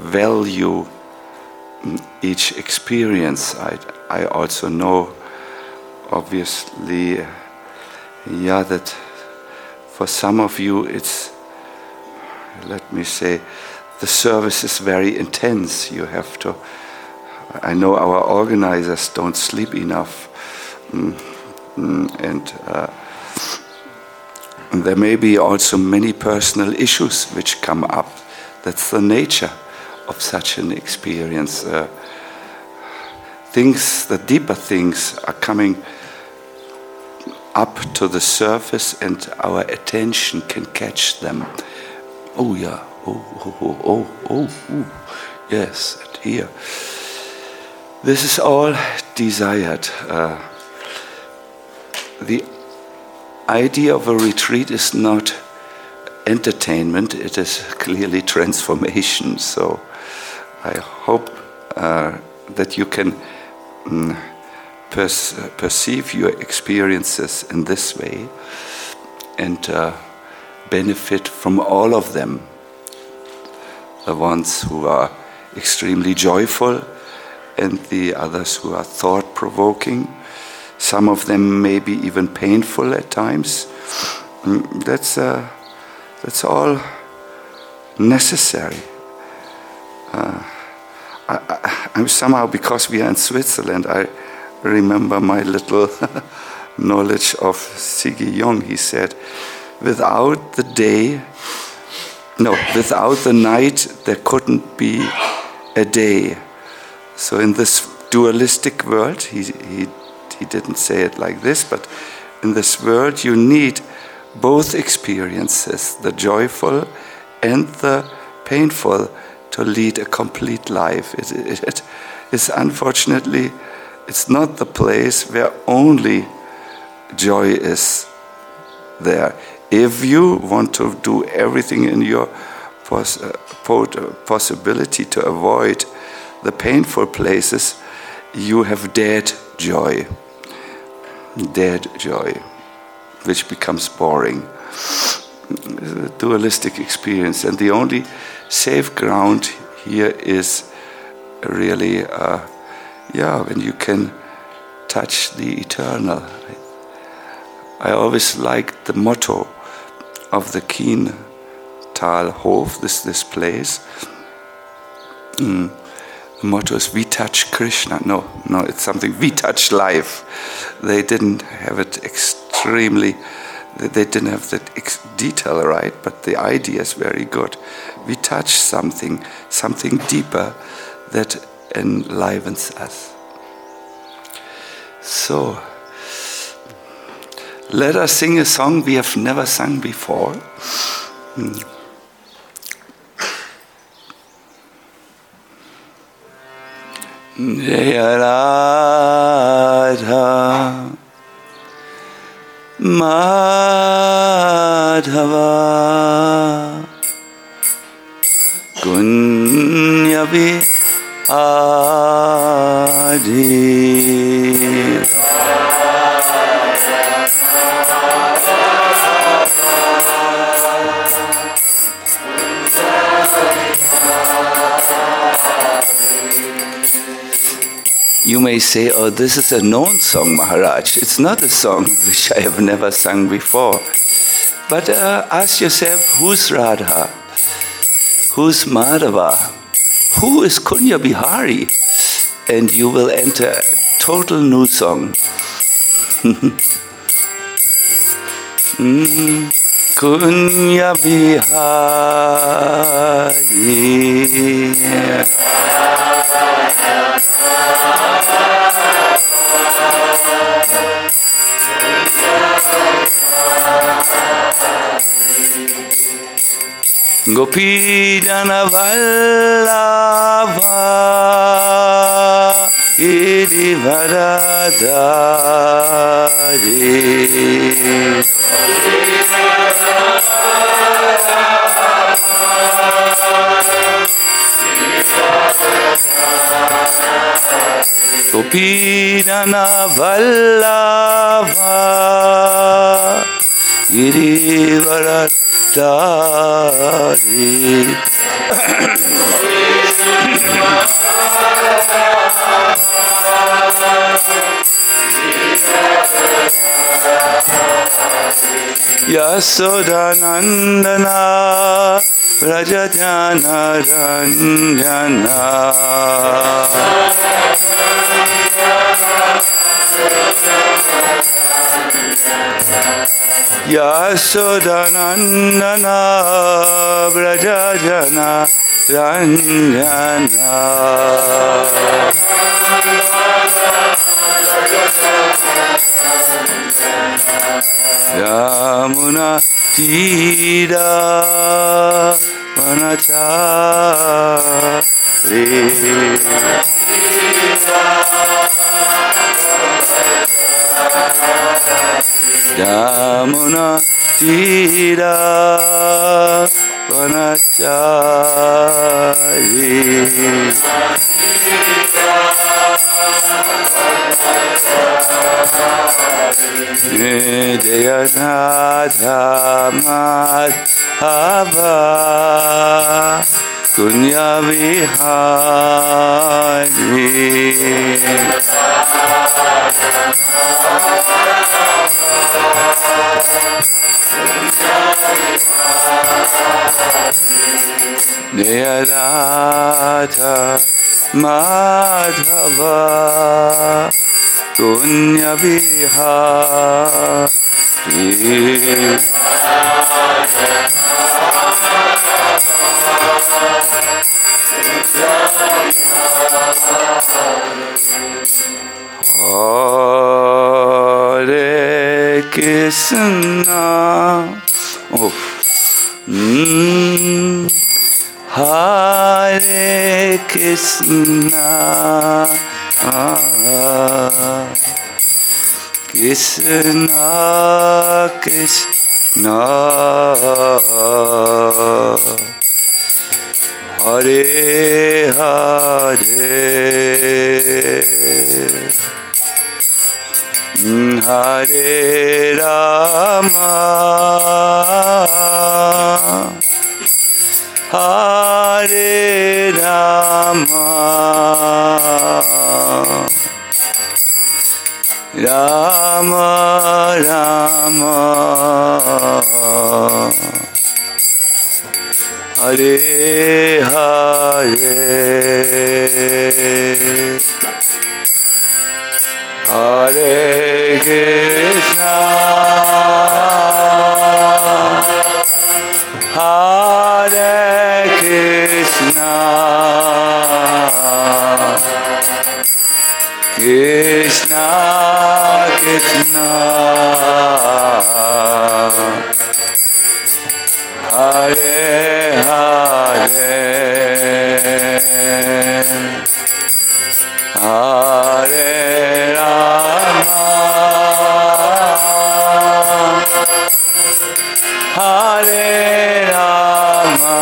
value each experience. I also know, obviously, that for some of you it's, let me say, the service is very intense. You have to, I know our organizers don't sleep enough, and there may be also many personal issues which come up. That's the nature of such an experience. The deeper things are coming up to the surface, and our attention can catch them. Oh yeah, oh, yes, and here. This is all desired. The idea of a retreat is not entertainment, it is clearly transformation. So I hope that you can perceive your experiences in this way and benefit from all of them. The ones who are extremely joyful and the others who are thought-provoking. Some of them may be even painful at times. That's all necessary. I'm somehow, because we are in Switzerland, I remember my little knowledge of Siggy Jung. He said, without the night, there couldn't be a day. So in this dualistic world, he didn't say it like this, but in this world you need both experiences, the joyful and the painful, to lead a complete life. It is unfortunately, it's not the place where only joy is there. If you want to do everything in your possibility to avoid the painful places, you have dead joy, which becomes boring. The dualistic experience, and the only safe ground here is really, when you can touch the eternal. I always liked the motto of the Kientalhof, this place. The motto is, we touch Krishna. No, it's something, we touch life. They didn't have it extremely, they didn't have the detail right, but the idea is very good. We touch something deeper that enlivens us. So, let us sing a song we have never sung before. Jaya Radha Madhava Kunya Adi You may say, oh, this is a known song, Maharaj. It's not a song which I have never sung before. But ask yourself, who's Radha? Who's Madhava? Who is Kunya Bihari? And you will enter a total new song. Kunya Bihari Gopijana Vallabha Girivaradhari Gopijana Vallabha Girivaradhari Yasodhanandana Vrajajana Ranjana Yasodhanandana Vrajajana Ranjana Yamuna Tira Vanachari Yamuna Tira Vanachari Jayanatha Madhava Kunya Vihari Jayanatha Madhava Kunya Vihari Hare Krishna Hare Krishna Krishna Krishna Hare Hare Hare Rama Hare Rama Rama Rama Hare Hare Hare Krishna Hare Krishna Krishna Krishna Hare Hare Hare Rama Hare Rama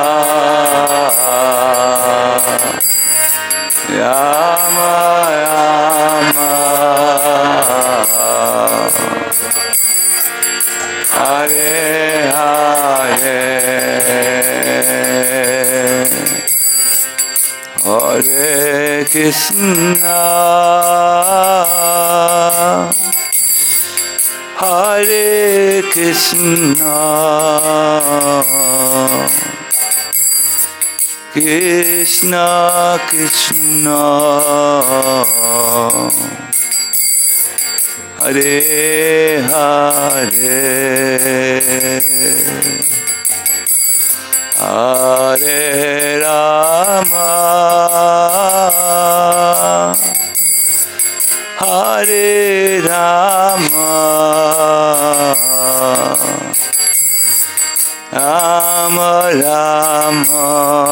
Rama Rama Hare Hare Hare Krishna Hare Krishna Krishna Krishna Hare Hare Hare Rama Hare Rama Rama Rama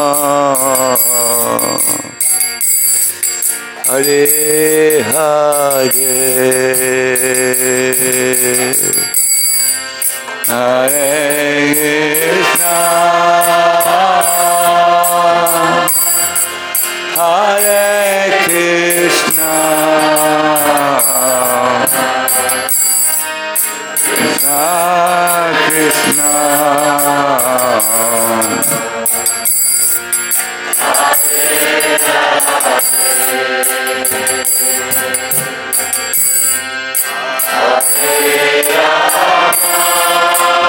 Hare Hare Hare Krishna Hare Krishna Krishna Krishna Hare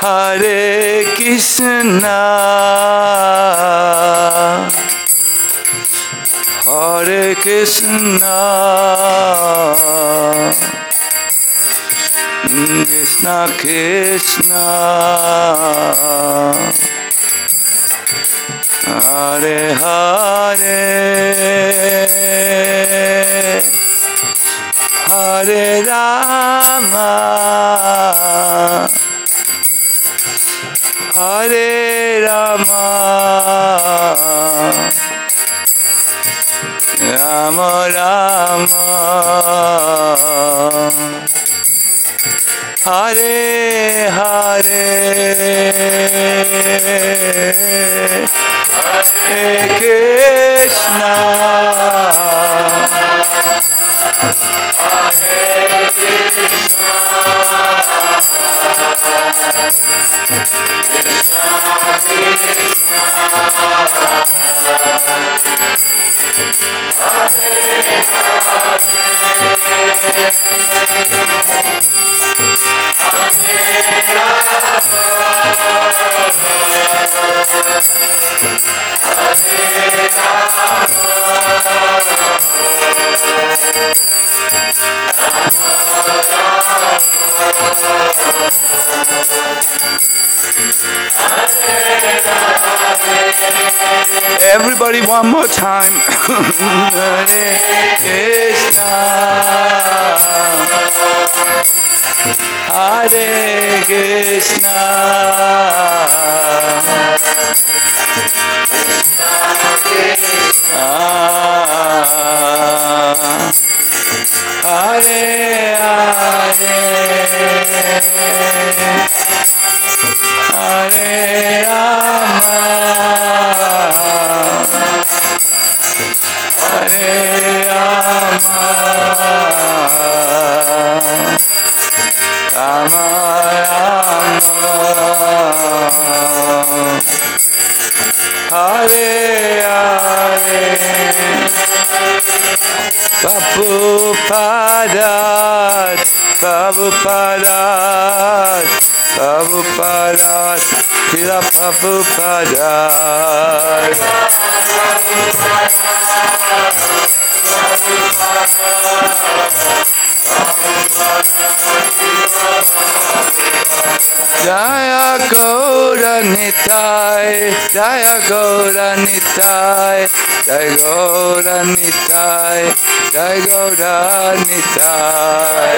Hare Krishna, Hare Krishna, Krishna Krishna, Hare Hare, Hare Rama, Hare Rama, Rama Rama, Hare Hare, Hare Krishna, everybody one more time. Hare Krishna, Hare Krishna, Hare Hare, Hare Rama, Hare Rama, Rama Rama, Hare Hare. Prabhupada, Prabhupada, Prabhupada, Srila Prabhupada. Jaya Gaura Nitai, Jaya Gaura Nitai, Jaya Gaura Nitai, Jaya Gaura Nitai.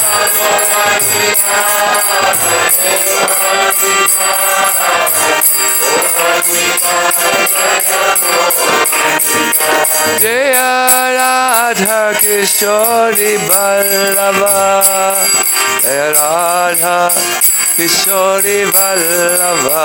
Jaya Radha Kishori Vallabha, Jaya Radha Kishori Vallabha.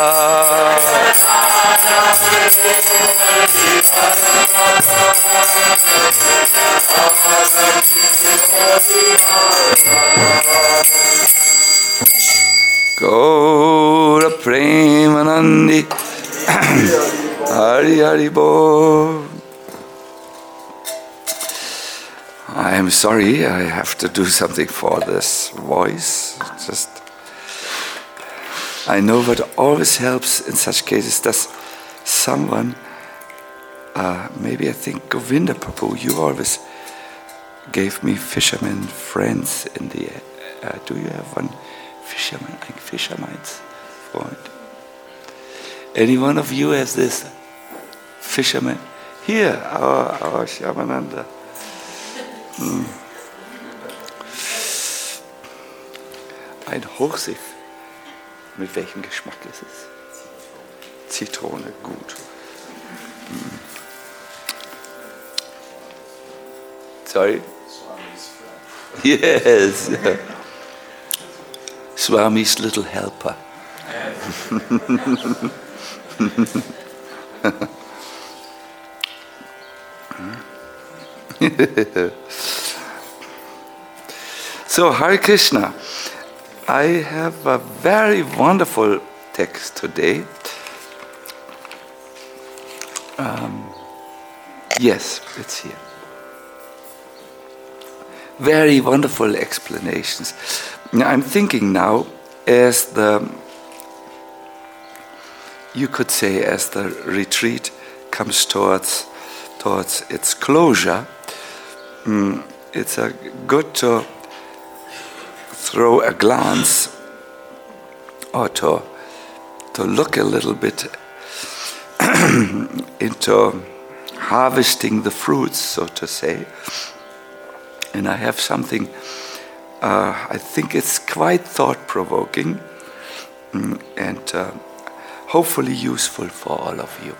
Gaura Premanandi, Hari Hari Bol. I am sorry, I have to do something for this voice. I know what always helps in such cases. Does someone, maybe I think Govinda Prabhu, you always gave me fisherman friends in the. Do you have one fisherman's friend? Any one of you has this fisherman? Here, our Shyamananda. Ein Hochsif. Mit welchem Geschmack ist es? Zitrone, gut. Sorry? Yes. Swami's little helper. So, Hare Krishna. I have a very wonderful text today. Yes, it's here. Very wonderful explanations. Now, I'm thinking now, as the you could say, as the retreat comes towards its closure, it's good to throw a glance or to look a little bit into harvesting the fruits, so to say. And I have something, I think it's quite thought-provoking and hopefully useful for all of you.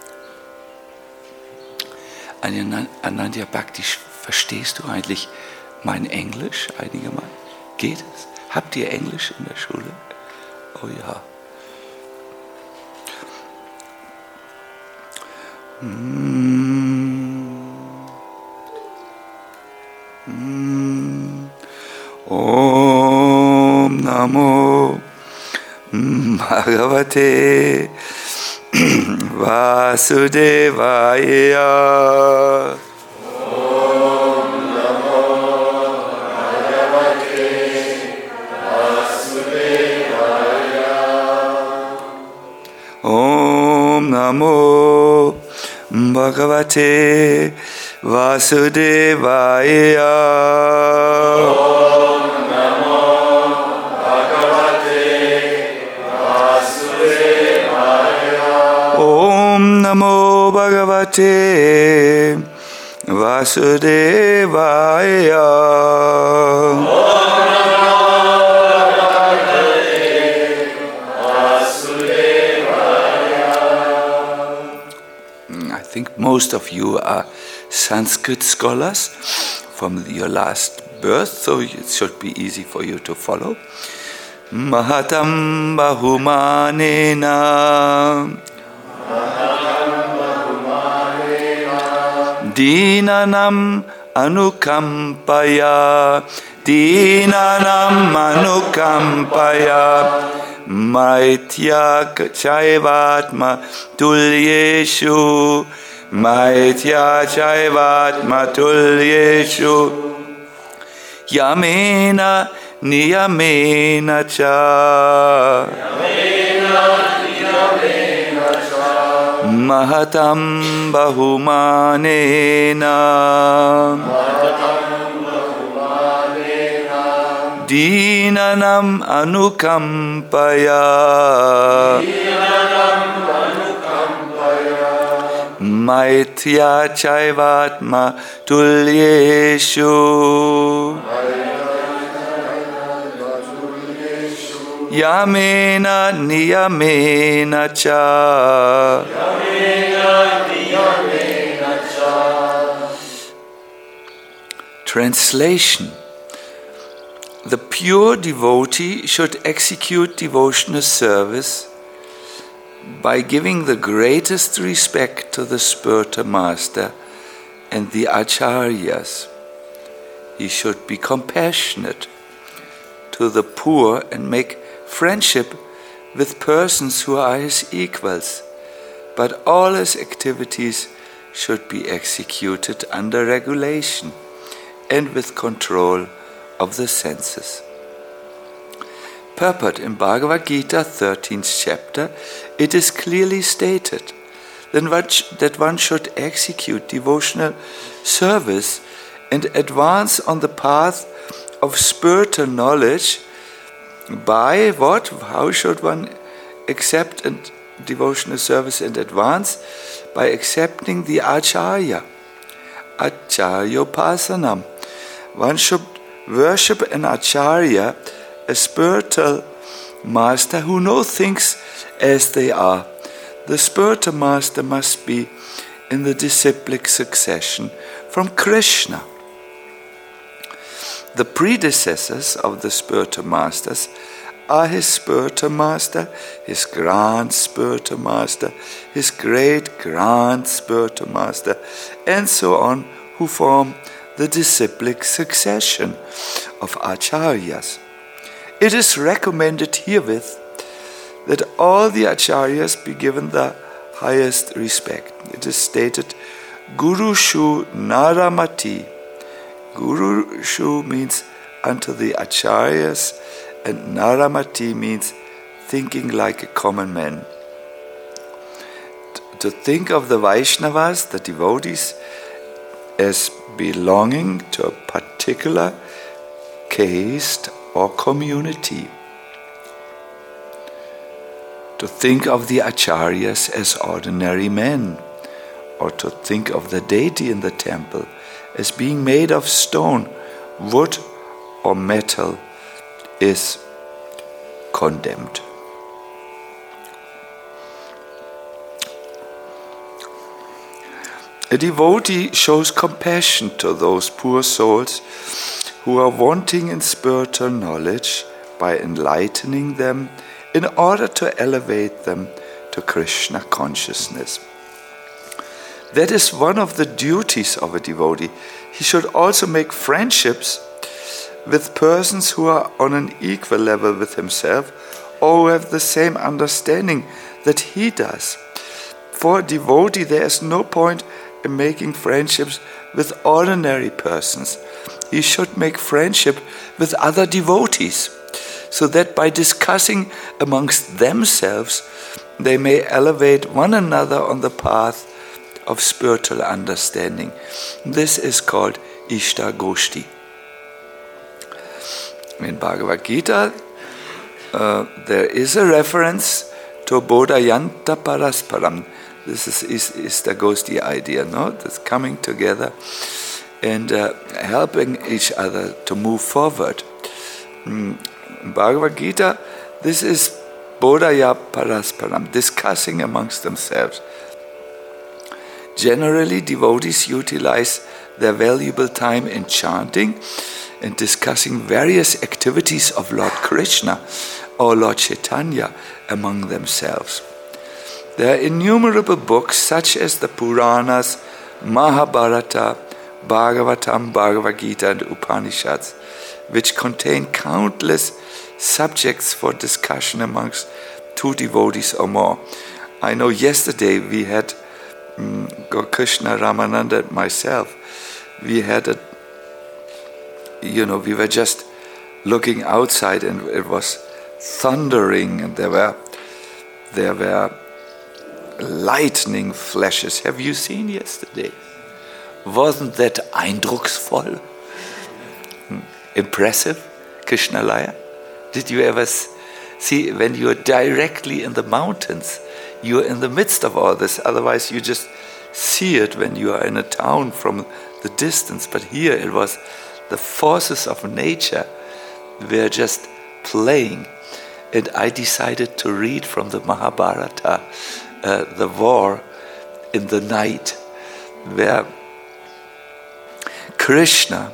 Anandya Bhakti, verstehst du eigentlich mein Englisch einigermaßen? Geht es? Habt ihr Englisch in der Schule? Oh ja. Om Namo Bhagavate Vasudevaya. Om Namo Bhagavate Vasudevaya. Om Namo Bhagavate Vasudevaya. Om Namo Bhagavate Vasudevaya. I think most of you are Sanskrit scholars from your last birth, so it should be easy for you to follow. Mahatam Bahumanena Dinanam Anukampaya Dinanam Anukampaya Maitya Chaivatma Tulyeshu Maitya Chaivatma Tulyeshu Yamena Niyamena Cha Mahatam Bahumanena Dinanam Anukampaya Maitya Chaivatma Tulyeshu Yamena Niyamena Cha. Translation. The pure devotee should execute devotional service by giving the greatest respect to the spiritual master and the acharyas. He should be compassionate to the poor and make friendship with persons who are his equals, but all his activities should be executed under regulation and with control of the senses. Purport in Bhagavad Gita, 13th chapter, it is clearly stated that one should execute devotional service and advance on the path of spiritual knowledge by what? How should one accept devotional service and advance? By accepting the Acharya, Acharyopasanam. One should worship an Acharya, a spiritual master who knows things as they are. The spiritual master must be in the disciplic succession from Krishna. The predecessors of the spiritual masters are his spiritual master, his grand spiritual master, his great-grand spiritual master, and so on, who form the disciplic succession of acharyas. It is recommended herewith that all the acharyas be given the highest respect. It is stated, Guru Shu Naramati. Guru Shu means unto the acharyas, and Naramati means thinking like a common man. to think of the Vaishnavas, the devotees, as belonging to a particular caste or community. To think of the acharyas as ordinary men, or to think of the deity in the temple as being made of stone, wood, or metal is condemned. A devotee shows compassion to those poor souls who are wanting in spiritual knowledge by enlightening them in order to elevate them to Krishna consciousness. That is one of the duties of a devotee. He should also make friendships with persons who are on an equal level with himself or who have the same understanding that he does. For a devotee, there is no point in making friendships with ordinary persons. He should make friendship with other devotees, so that by discussing amongst themselves, they may elevate one another on the path of spiritual understanding. This is called Ishta Goshti. In Bhagavad Gita, there is a reference to Bodhayanta Parasparam. This is Ishta Goshti idea, no? This coming together and helping each other to move forward. In Bhagavad Gita, this is Bodhaya Parasparam, discussing amongst themselves. Generally, devotees utilize their valuable time in chanting and discussing various activities of Lord Krishna or Lord Chaitanya among themselves. There are innumerable books such as the Puranas, Mahabharata, Bhagavatam, Bhagavad Gita and Upanishads, which contain countless subjects for discussion amongst two devotees or more. I know yesterday we had Krishna, Ramananda and myself, we had we were just looking outside and it was thundering and there were lightning flashes. Have you seen yesterday? Wasn't that eindrucksvoll? Impressive, Krishna Laya? Did you ever see when you are directly in the mountains, you are in the midst of all this, otherwise you just see it when you are in a town from the distance, but here it was the forces of nature were just playing. And I decided to read from the Mahabharata, the war in the night, where Krishna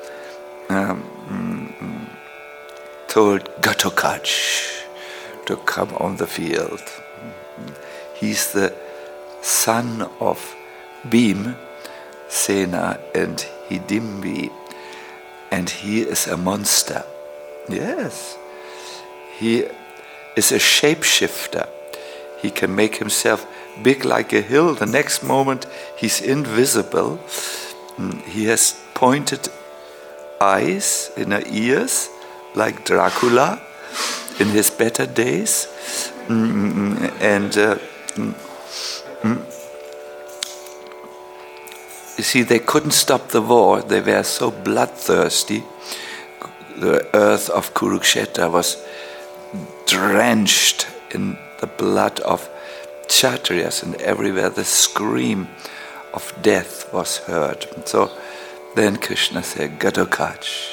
told Ghatotkacha to come on the field. He's the son of Bhim, Sena and Hidimbi, and he is a monster. Yes, he is a shapeshifter. He can make himself big like a hill. The next moment he's invisible. He has pointed eyes, inner ears, like Dracula in his better days. You see, they couldn't stop the war. They were so bloodthirsty. The earth of Kurukshetra was drenched in the blood of Kshatriyas, and everywhere the scream of death was heard. And so then Krishna said, Ghatotkacha,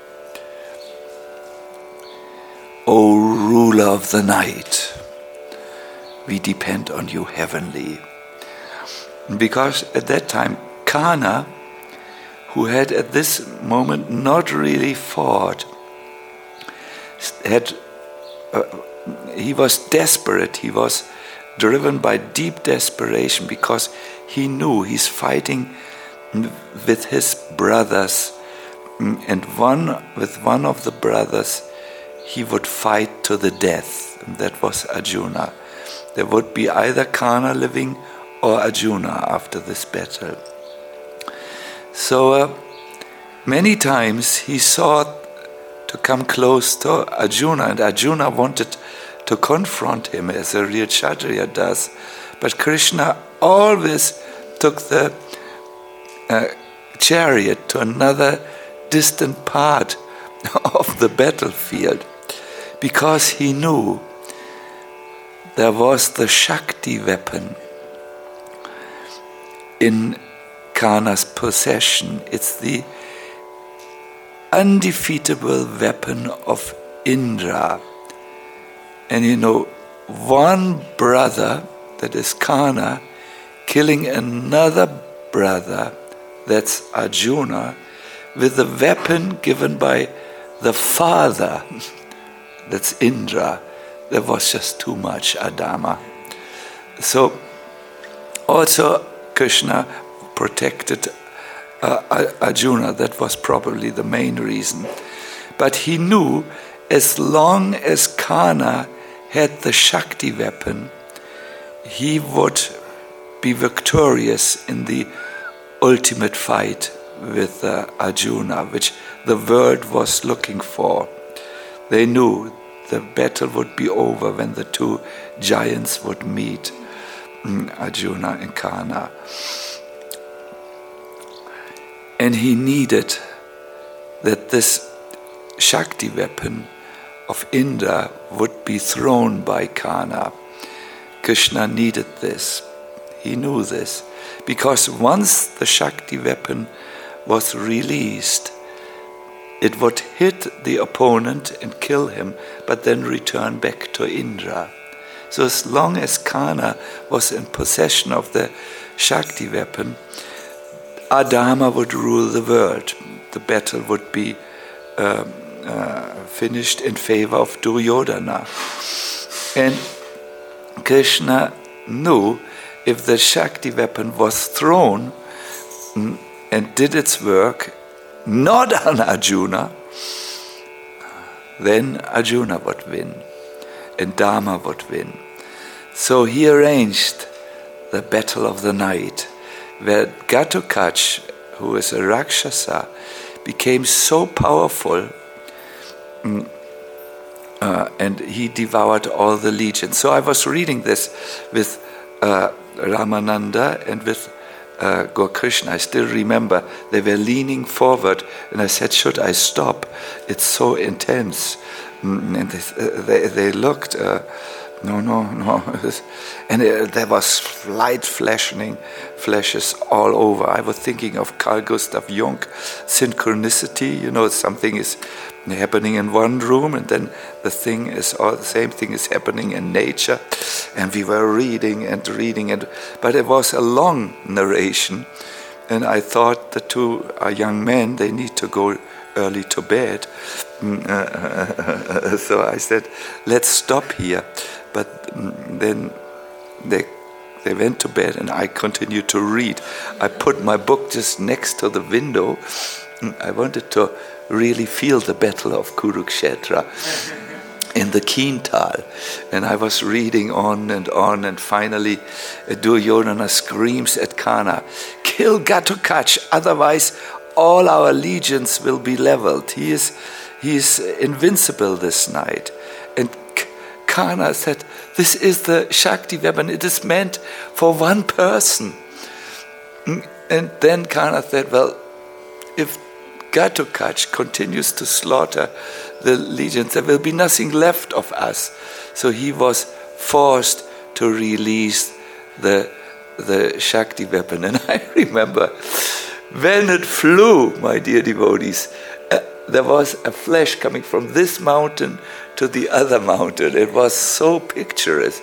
O ruler of the night, we depend on you heavenly. Because at that time, Kana, who had at this moment not really fought, he was desperate. He was driven by deep desperation because he knew he's fighting with his brothers, and with one of the brothers he would fight to the death, and that was Arjuna. There would be either Kana living or Arjuna after this battle. So many times he sought to come close to Arjuna, and Arjuna wanted to confront him as a real Kshatriya does, but Krishna always took the chariot to another distant part of the battlefield, because he knew there was the Shakti weapon in Kana's possession. It's the undefeatable weapon of Indra. And one brother, that is Kana, killing another brother, that's Arjuna, with the weapon given by the father, that's Indra, that was just too much, Adama. So also Krishna protected Arjuna. That was probably the main reason. But he knew as long as Kana had the Shakti weapon, he would be victorious in the ultimate fight with Arjuna, which the world was looking for. They knew the battle would be over when the two giants would meet, Arjuna and Kana. And he needed that this Shakti weapon of Indra would be thrown by Kana. Krishna needed this. He knew this. Because once the Shakti weapon was released, it would hit the opponent and kill him, but then return back to Indra. So as long as Kana was in possession of the Shakti weapon, Adama would rule the world. The battle would be finished in favor of Duryodhana. And Krishna knew if the Shakti weapon was thrown and did its work, not on Arjuna, then Arjuna would win and Dharma would win. So he arranged the battle of the night, where Ghatotkacha, who is a Rakshasa, became so powerful and he devoured all the legions. So I was reading this with Ramananda and with Gaur Krishna. I still remember they were leaning forward and I said, should I stop? It's so intense. And they looked, no. And there was light flashes all over. I was thinking of Carl Gustav Jung, synchronicity. Something is happening in one room and then the same thing is happening in nature. And we were reading, but it was a long narration. And I thought the two are young men, they need to go early to bed. So I said, let's stop here. But then they went to bed and I continued to read. I put my book just next to the window. I wanted to really feel the battle of Kurukshetra in the Keental. And I was reading on, and finally Duryodhana screams at Kana, kill Ghatotkacha, otherwise all our legions will be leveled. He is invincible this night. And Kana said, this is the Shakti weapon, it is meant for one person. And then Kana said, well, if Ghatotkacha continues to slaughter the legions, there will be nothing left of us. So he was forced to release the Shakti weapon. And I remember when it flew, my dear devotees, there was a flash coming from this mountain to the other mountain. It was so picturesque.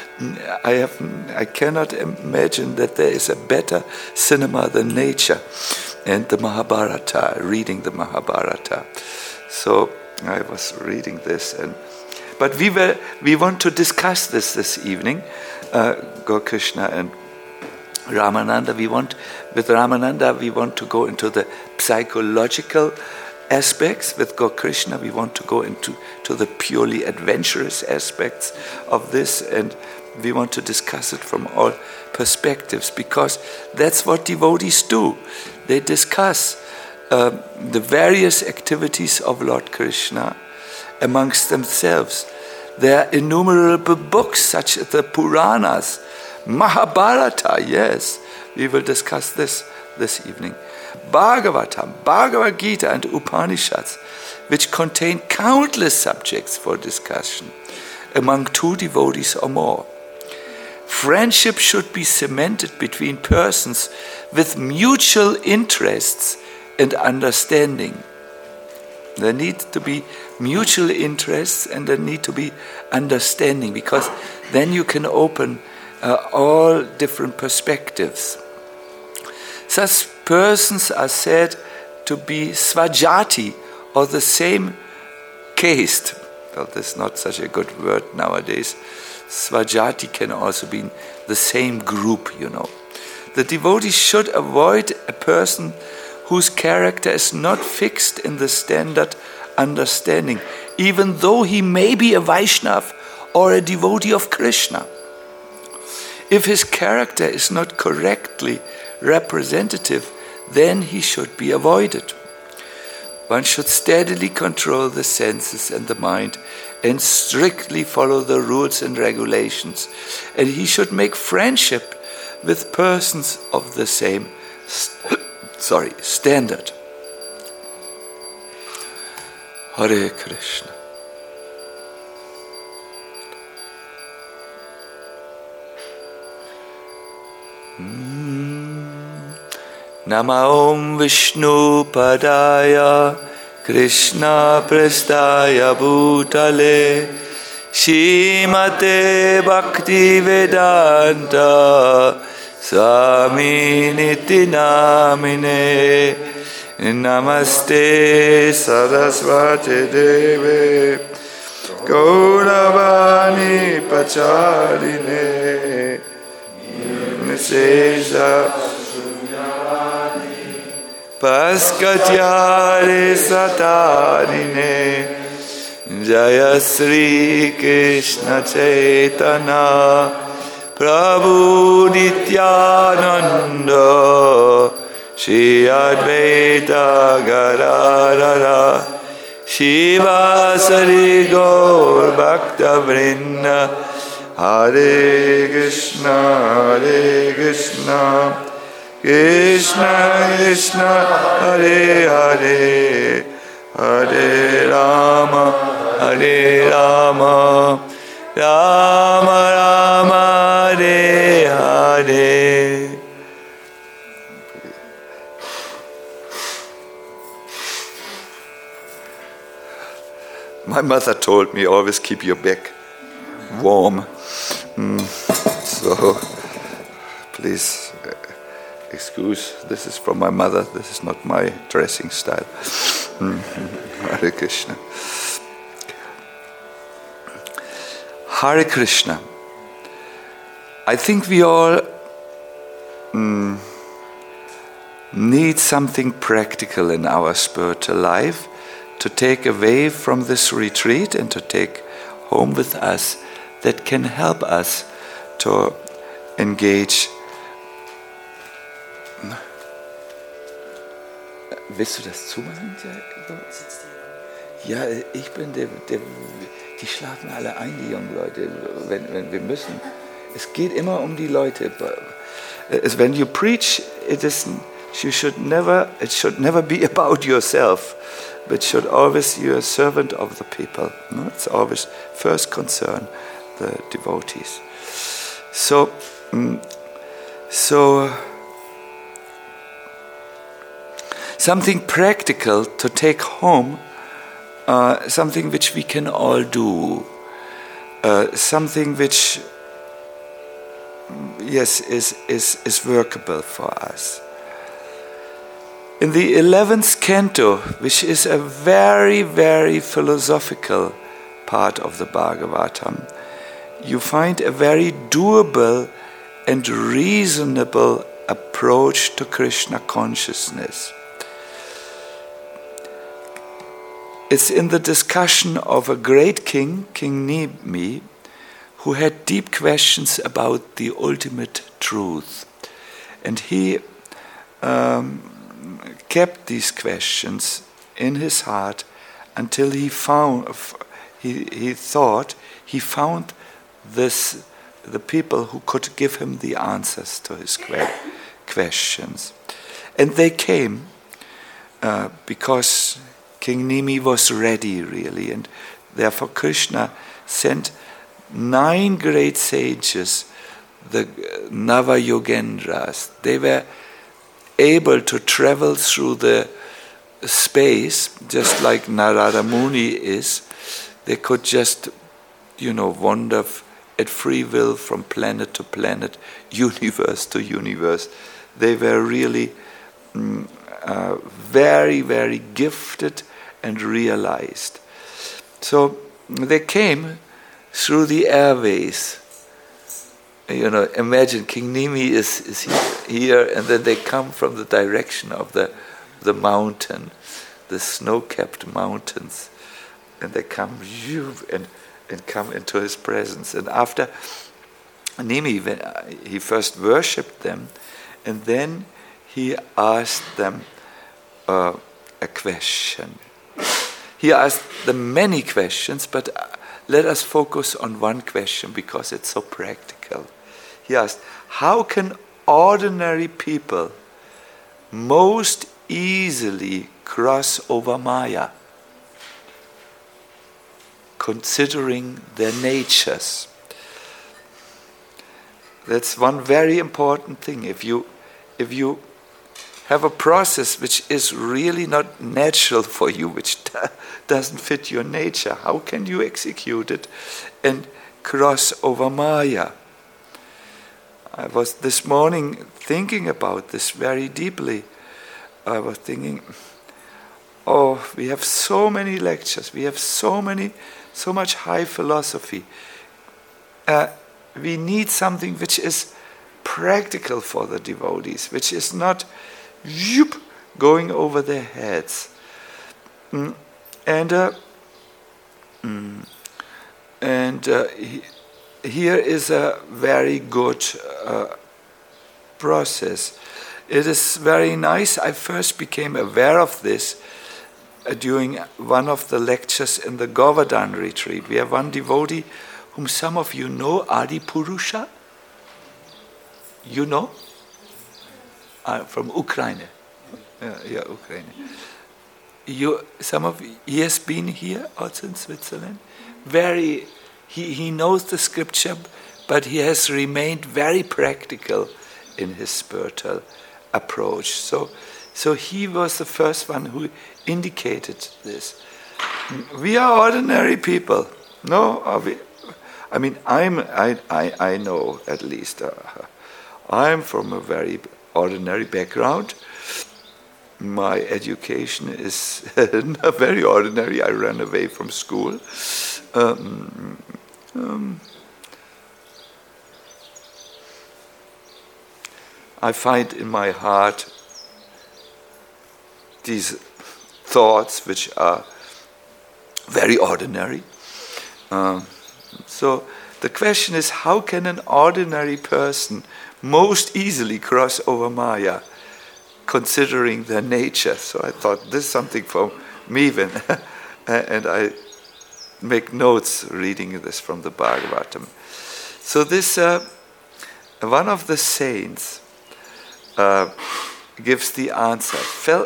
I cannot imagine that there is a better cinema than nature. And the Mahabharata, reading the Mahabharata. So I was reading this, but we want to discuss this evening, Gaur Krishna and Ramananda. With Ramananda we want to go into the psychological aspects. With Gaur Krishna we want to go into the purely adventurous aspects of this, and we want to discuss it from all perspectives, because that's what devotees do. They discuss the various activities of Lord Krishna amongst themselves. There are innumerable books, such as the Puranas, Mahabharata, yes, we will discuss this evening. Bhagavatam, Bhagavad Gita and Upanishads, which contain countless subjects for discussion among two devotees or more. Friendship should be cemented between persons with mutual interests and understanding. There need to be mutual interests and there need to be understanding, because then you can open all different perspectives. Such persons are said to be svajati, or the same caste. Well, that's not such a good word nowadays. Svajati can also be the same group, The devotee should avoid a person whose character is not fixed in the standard understanding, even though he may be a Vaishnava or a devotee of Krishna. If his character is not correctly representative, then he should be avoided. One should steadily control the senses and the mind and strictly follow the rules and regulations. And he should make friendship with persons of the same standard. Hare Krishna. Nama Om Vishnu Padaya Krishna Prestaya Bhutale Shrimate Bhakti Vedanta Swami Niti Namine Namaste Saraswati Deve Gauravani Pacharine Nisesa Paskatyare Satarine Jaya Sri Krishna Chaitanya Prabhu Nityananda Shri Advaita Gadadhara Shivasari Gaur Bhakta Vrinda Hare Krishna Krishna Krishna Hare Hare Hare Rama Rama Rama Hare Hare. My mother told me always keep your back warm. So please excuse, this is from my mother, this is not my dressing style. Hare Krishna. Hare Krishna. I think we all need something practical in our spiritual life to take away from this retreat and to take home with us that can help us to engage. Willst du das zumachen? Ja, ich bin die schlafen alle ein, die jungen Leute, wenn wir müssen. Es geht immer um die Leute. When you preach, it should never be about yourself, but should always be a servant of the people. No? It's always first concern the devotees. So something practical to take home, something which we can all do, something which, yes, is workable for us. In the 11th canto, which is a very, very philosophical part of the Bhagavatam, you find a very doable and reasonable approach to Krishna consciousness. It's in the discussion of a great king, King Nimi, who had deep questions about the ultimate truth. And he kept these questions in his heart until he found this the people who could give him the answers to his questions. And they came because King Nimi was ready, really, and therefore Krishna sent 9 great sages, the Navayogendras. They were able to travel through the space just like Narada Muni is. They could just, wander at free will from planet to planet, universe to universe. They were really very, very gifted and realized. So they came through the airways. Imagine King Nimi is here, and then they come from the direction of the mountain, the snow-capped mountains, and they come and come into his presence. And after Nimi, he first worshipped them, and then he asked them a question. He asked them many questions, but let us focus on one question because it's so practical. He asked, how can ordinary people most easily cross over Maya, considering their natures? That's one very important thing. If you have a process which is really not natural for you, which doesn't fit your nature, how can you execute it and cross over Maya? I was this morning thinking about this very deeply. I was thinking, we have so many lectures, we have so much high philosophy. We need something which is practical for the devotees, which is not going over their heads. Here is a very good process. It is very nice. I first became aware of this during one of the lectures in the Govardhan retreat. We have one devotee whom some of you know, Adi Purusha. You know? From Ukraine. Ukraine. He has been here also in Switzerland. He knows the scripture, but he has remained very practical in his spiritual approach. So he was the first one who indicated this. We are ordinary people. No, are we? I mean, I know at least. I'm from a very ordinary background. My education is not very ordinary. I ran away from school. I find in my heart these thoughts which are very ordinary. So the question is, how can an ordinary person most easily cross over Maya, considering their nature? So I thought, this is something for me, and I make notes reading this from the Bhagavatam. So this, one of the saints gives the answer.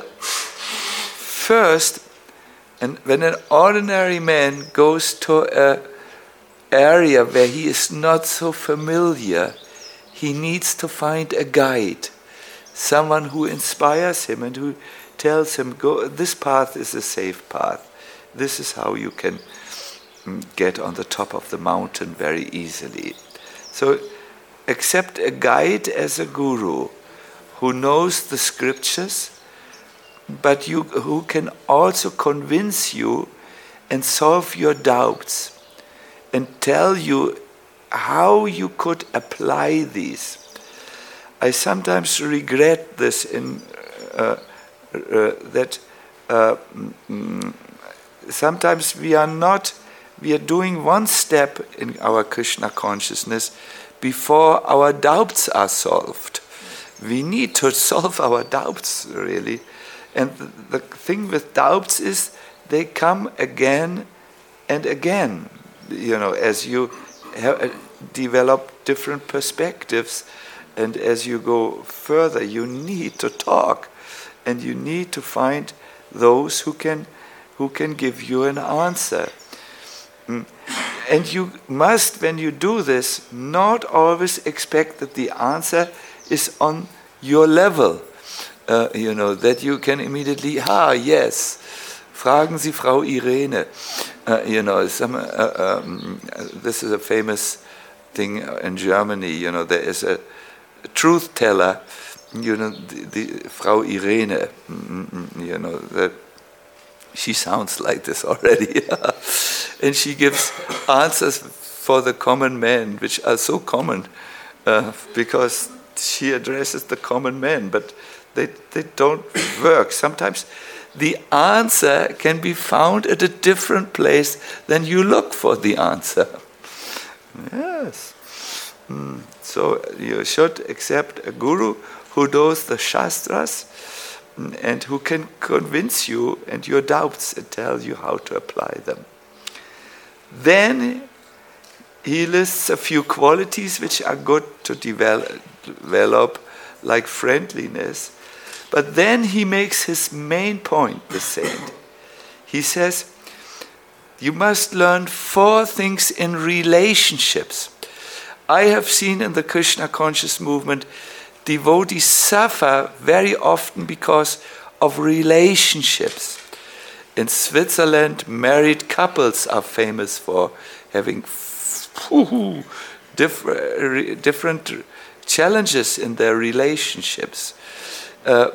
First, and when an ordinary man goes to an area where he is not so familiar, he needs to find a guide, someone who inspires him and who tells him, "Go. This path is a safe path. This is how you can get on the top of the mountain very easily." So, accept a guide as a guru who knows the scriptures, but who can also convince you and solve your doubts and tell you how you could apply these. I sometimes regret this sometimes we are doing one step in our Krishna consciousness before our doubts are solved. We need to solve our doubts, really. And the thing with doubts is they come again and again. As you develop different perspectives, and as you go further, you need to talk, and you need to find those who can give you an answer. And you must, when you do this, not always expect that the answer is on your level. That you can immediately, yes, fragen Sie Frau Irene. This is a famous thing in Germany. There is a truth teller, the Frau Irene. That she sounds like this already. And she gives answers for the common man, which are so common, because she addresses the common man, but they don't work. Sometimes the answer can be found at a different place than you look for the answer. Yes. So you should accept a guru who knows the Shastras and who can convince you and your doubts and tell you how to apply them. Then he lists a few qualities which are good to develop, like friendliness. But then he makes his main point, the saint. He says, you must learn 4 things in relationships. I have seen in the Krishna conscious movement, devotees suffer very often because of relationships. In Switzerland, married couples are famous for having different challenges in their relationships. I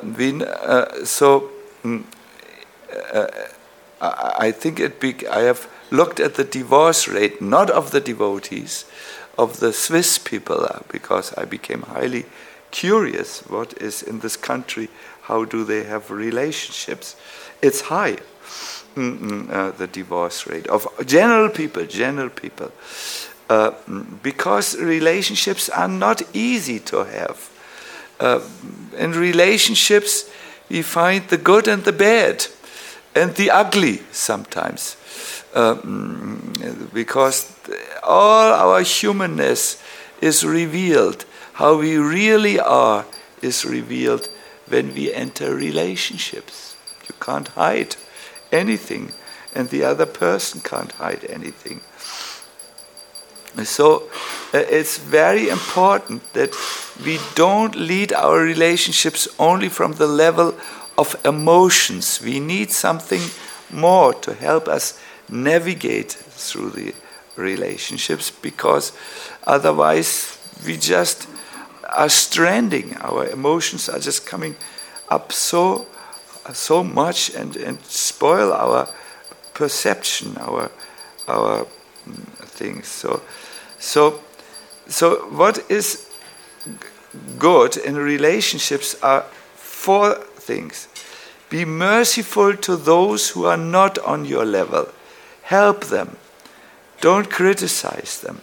think I have looked at the divorce rate, not of the devotees, of the Swiss people, because I became highly curious what is in this country, how do they have relationships. It's high, the divorce rate of general people, because relationships are not easy to have. In relationships, we find the good and the bad, and the ugly sometimes, because all our humanness is revealed. How we really are is revealed when we enter relationships. You can't hide anything, and the other person can't hide anything. So it's very important that we don't lead our relationships only from the level of emotions. We need something more to help us navigate through the relationships, because otherwise we just are stranding. Our emotions are just coming up so much and spoil our perception, our things. So what is good in relationships are 4 things. Be merciful to those who are not on your level. Help them. Don't criticize them.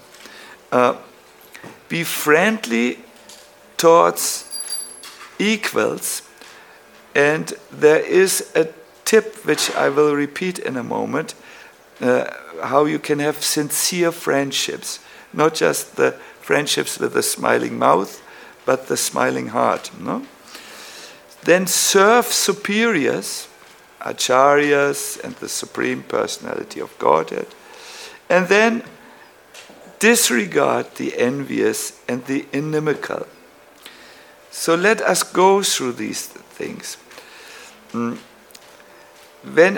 Be friendly towards equals. And there is a tip which I will repeat in a moment, how you can have sincere friendships. Not just the friendships with the smiling mouth, but the smiling heart. No? Then serve superiors, acharyas, and the Supreme Personality of Godhead. And then disregard the envious and the inimical. So let us go through these things. When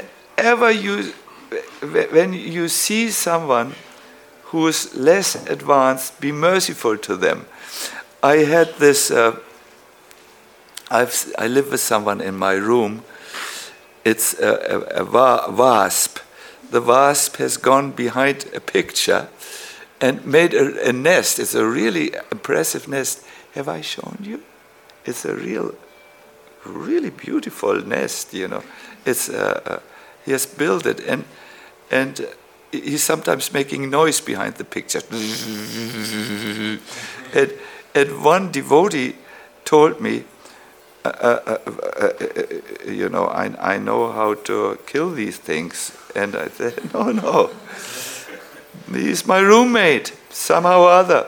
you see someone who is less advanced, be merciful to them. I had this, I live with someone in my room. It's a wasp. The wasp has gone behind a picture and made a nest. It's a really impressive nest. Have I shown you? It's a really beautiful nest, It's he has built it, and he's sometimes making noise behind the picture. And one devotee told me, I know how to kill these things. And I said, no, he's my roommate. somehow or other.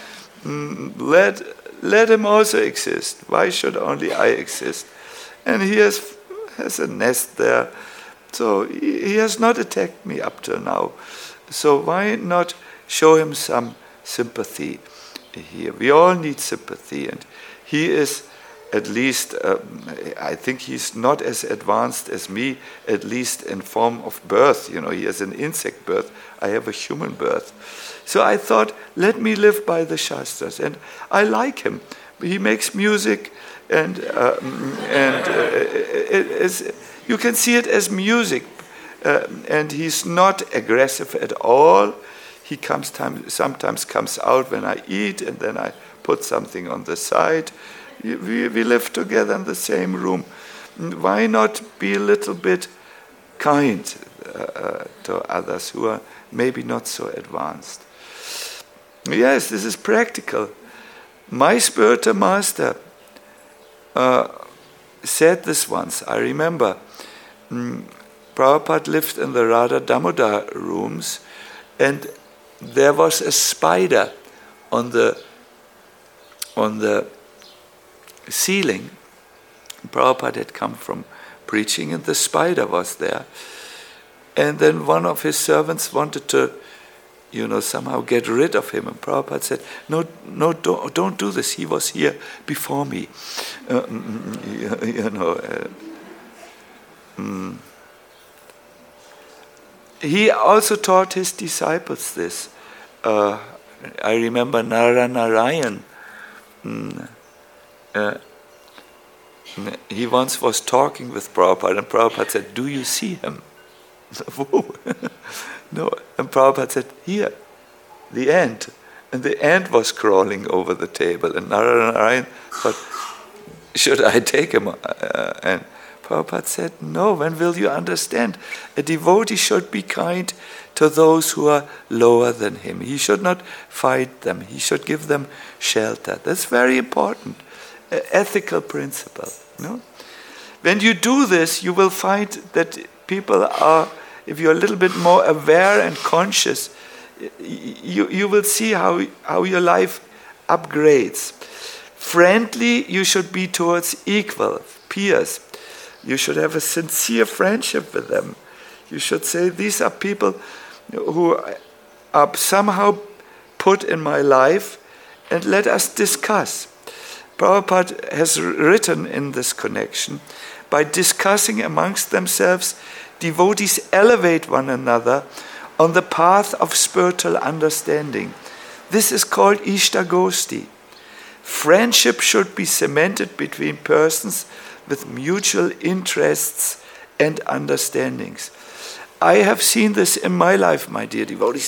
Let him also exist. Why should only I exist? And he has a nest there. So he has not attacked me up till now. So why not show him some sympathy here? We all need sympathy, and he is at least, I think he's not as advanced as me, at least in form of birth. You know, he has an insect birth. I have a human birth. So I thought, let me live by the Shastras. And I like him. He makes music, and you can see it as music. And he's not aggressive at all. He sometimes comes out when I eat, and then I put something on the side. We live together in the same room. Why not be a little bit kind to others who are maybe not so advanced? Yes, this is practical. My spiritual master said this once. I remember Prabhupada lived in the Radha Damodar rooms, and there was a spider on the ceiling. Prabhupada had come from preaching, and the spider was there. And then one of his servants wanted to, somehow get rid of him. And Prabhupada said, no, don't do this. He was here before me. He also taught his disciples this. I remember Naranarayan. He once was talking with Prabhupada, and Prabhupada said, do you see him? No. And Prabhupada said, here, the ant. And the ant was crawling over the table. And Naranarayan thought, should I take him? And Prabhupada said, no, when will you understand? A devotee should be kind to those who are lower than him. He should not fight them. He should give them shelter. That's very important. Ethical principle. No? When you do this, you will find that people are, if you're a little bit more aware and conscious, you will see how your life upgrades. Friendly, you should be towards equal, peers. You should have a sincere friendship with them. You should say, these are people who are somehow put in my life, and let us discuss. Prabhupada has written in this connection, by discussing amongst themselves, devotees elevate one another on the path of spiritual understanding. This is called Ishtagosti. Friendship should be cemented between persons with mutual interests and understandings. I have seen this in my life, my dear devotees.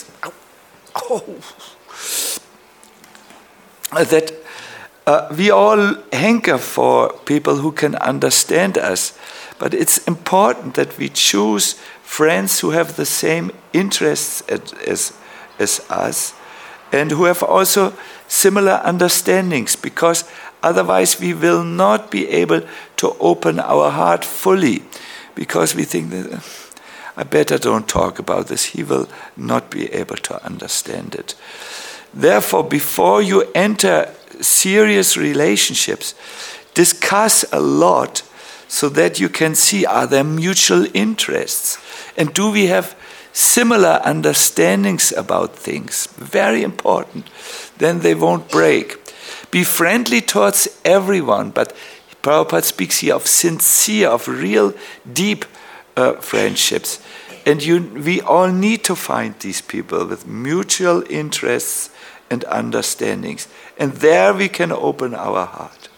That we all hanker for people who can understand us, but it's important that we choose friends who have the same interests as us, and who have also similar understandings, because otherwise we will not be able to open our heart fully, because we think that I better don't talk about this. He will not be able to understand it. Therefore, before you enter serious relationships, discuss a lot so that you can see, are there mutual interests? And do we have similar understandings about things? Very important. Then they won't break. Be friendly towards everyone, but Prabhupada speaks here of sincere, of real deep friendships. And we all need to find these people with mutual interests and understandings. And there we can open our heart.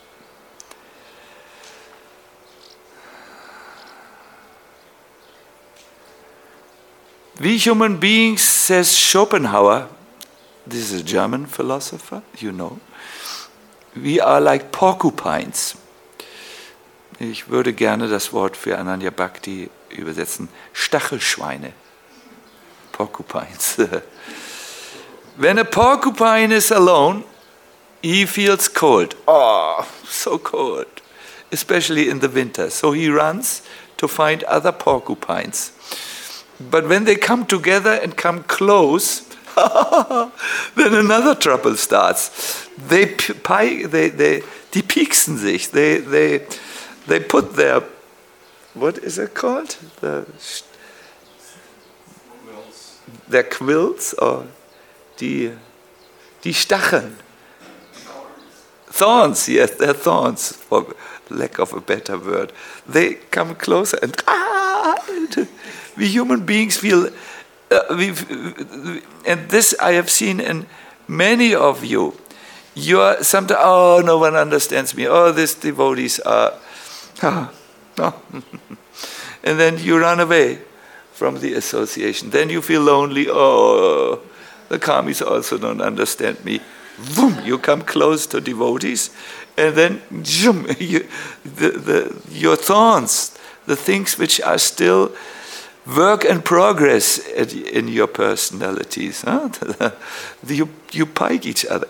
We human beings, says Schopenhauer, this is a German philosopher, we are like porcupines. Ich würde gerne das Wort für Ananya Bhakti übersetzen. Stachelschweine. Porcupines. When a porcupine is alone, he feels cold. Oh, so cold. Especially in the winter. So he runs to find other porcupines. But when they come together and come close, Then another trouble starts. Die pieksen sich. They put their, what is it called? Their quills, or die Stacheln. Thorns, yes, they're thorns, for lack of a better word. They come closer and we human beings feel, and this I have seen in many of you. You're sometimes, oh, no one understands me. Oh, these devotees are, no. And then you run away from the association. Then you feel lonely. Oh, the karmis also don't understand me. Boom, you come close to devotees, and then zoom, your thorns, the things which are still work in progress in your personalities. Huh? You pike each other.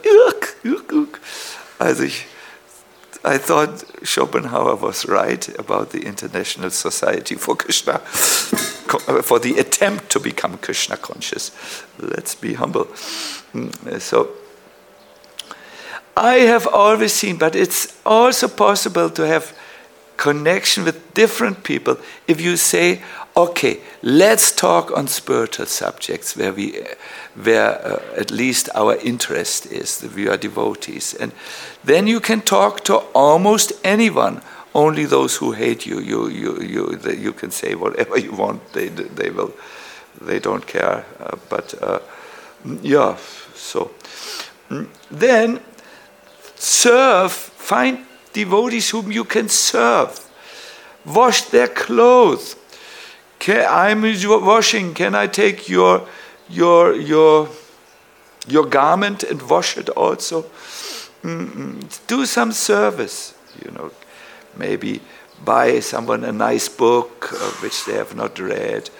I thought Schopenhauer was right about the International Society for Krishna, for the attempt to become Krishna conscious. Let's be humble. So, I have always seen, but it's also possible to have connection with different people if you say, okay, let's talk on spiritual subjects where at least our interest is, that we are devotees. And then you can talk to almost anyone, only those who hate you. You can say whatever you want, they don't care. So then serve, find devotees whom you can serve. Wash their clothes. I'm washing. Can I take your garment and wash it also? Do some service. Maybe buy someone a nice book which they have not read.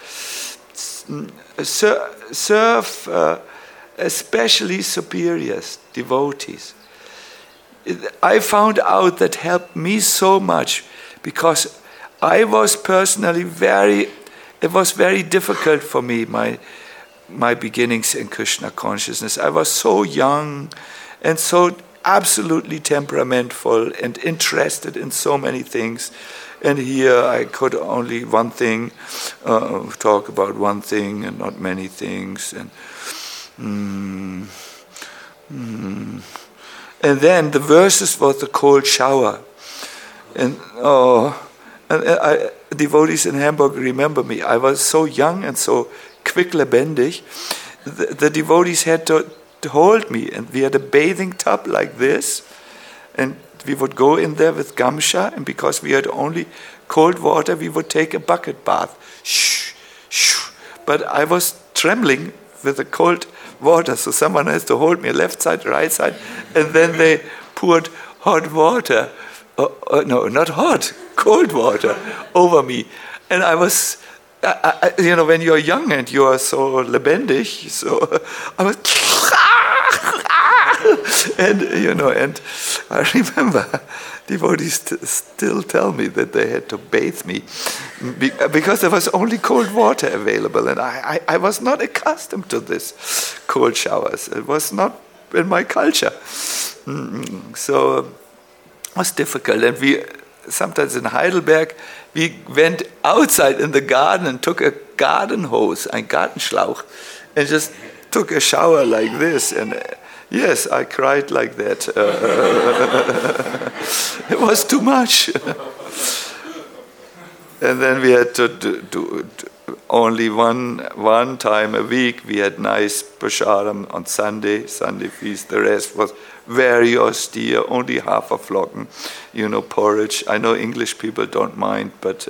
Serve especially superiors, devotees. I found out that helped me so much because I was personally it was very difficult for me, my beginnings in Krishna consciousness. I was so young and so absolutely temperamental and interested in so many things. And here I could only one thing, talk about one thing and not many things. And then the verses was the cold shower. Devotees in Hamburg remember me. I was so young and so quick lebendig. The devotees had to hold me, and we had a bathing tub like this, and we would go in there with gamsha, and because we had only cold water, we would take a bucket bath. Shh, shh. But I was trembling with the cold water, so someone has to hold me left side, right side, and then they poured hot water, no, not hot, cold water over me. And I was, when you're young and you are so lebendig, so I was, and I remember devotees still tell me that they had to bathe me because there was only cold water available, and I was not accustomed to this cold showers. It was not in my culture. So it was difficult. And we sometimes in Heidelberg, we went outside in the garden and took a garden hose, ein Gartenschlauch, and just took a shower like this. And yes, I cried like that. It was too much. And then we had to do only one time a week. We had nice prasadam on Sunday feast. The rest was very austere, only half a flocken, porridge. I know English people don't mind, but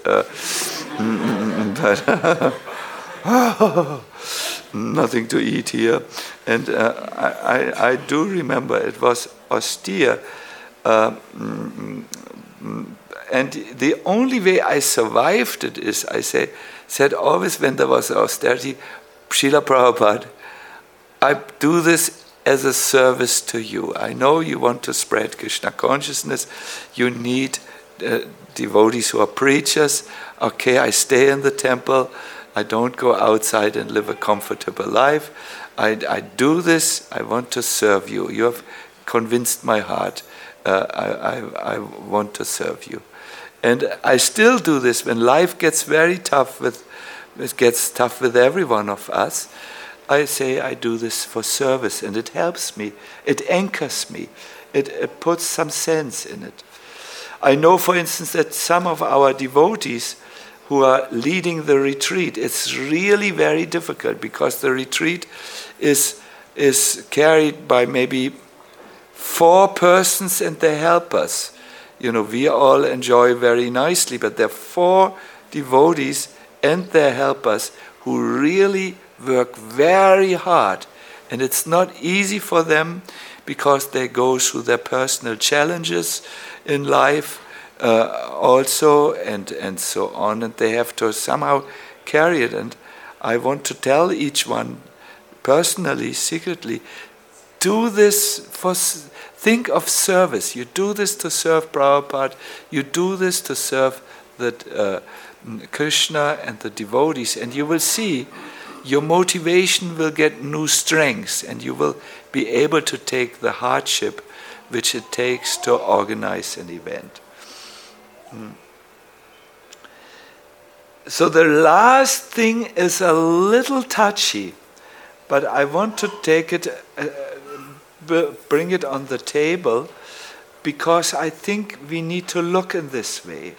nothing to eat here. And I do remember it was austere. And the only way I survived it is, I said always when there was austerity, Srila Prabhupada, I do this as a service to you. I know you want to spread Krishna consciousness. You need devotees who are preachers. Okay, I stay in the temple I don't go outside and live a comfortable life. I do this. I want to serve you. You have convinced my heart. I want to serve you. And I still do this when life gets very tough. It gets tough with every one of us. I say I do this for service, and it helps me. It anchors me. It puts some sense in it. I know, for instance, that some of our devotees who are leading the retreat, it's really very difficult because the retreat is carried by maybe 4 persons and their helpers. We all enjoy very nicely, but there are 4 devotees and their helpers who really work very hard. And it's not easy for them because they go through their personal challenges in life also and so on, and they have to somehow carry it. And I want to tell each one personally, secretly, do this think of service. You do this to serve Prabhupada. You do this to serve the Krishna and the devotees, and you will see your motivation will get new strengths, and you will be able to take the hardship which it takes to organize an event. So the last thing is a little touchy, but I want to take it, bring it on the table, because I think we need to look in this way.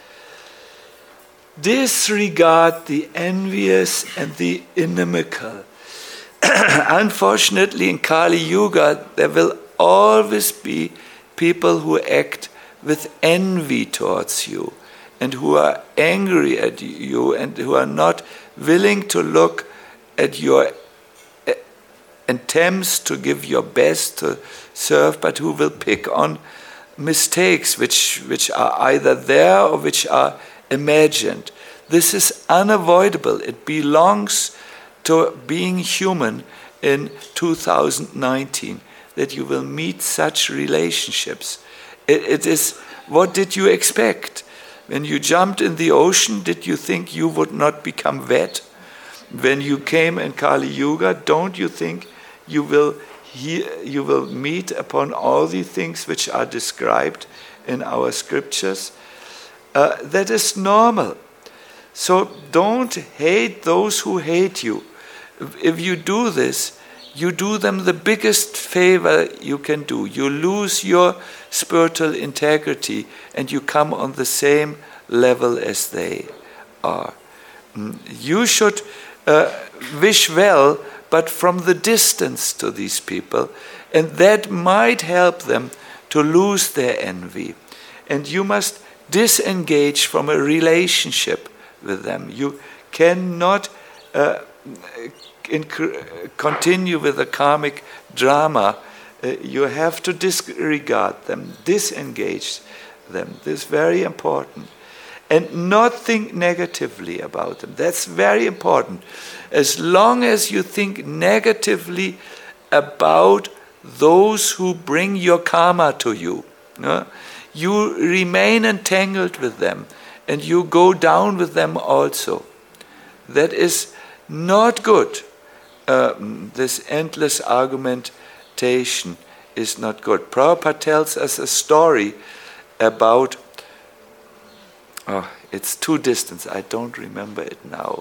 Disregard the envious and the inimical. Unfortunately, in Kali Yuga, there will always be people who act with envy towards you, and who are angry at you, and who are not willing to look at your attempts to give your best to serve, but who will pick on mistakes which are either there or which are imagined. This is unavoidable. It belongs to being human in 2019, that you will meet such relationships. It is, what did you expect? When you jumped in the ocean, did you think you would not become wet? When you came in Kali Yuga, don't you think you will meet upon all the things which are described in our scriptures? That is normal. So don't hate those who hate you. If you do this, you do them the biggest favor you can do. You lose your spiritual integrity and you come on the same level as they are. You should wish well, but from the distance to these people, and that might help them to lose their envy. And you must disengage from a relationship with them. You cannot continue with the karmic drama. You have to disregard them, disengage them. This is very important. And not think negatively about them. That's very important. As long as you think negatively about those who bring your karma to you, you remain entangled with them, and you go down with them also. That is not good. This endless argumentation is not good. Prabhupada tells us a story about, it's too distant, I don't remember it now.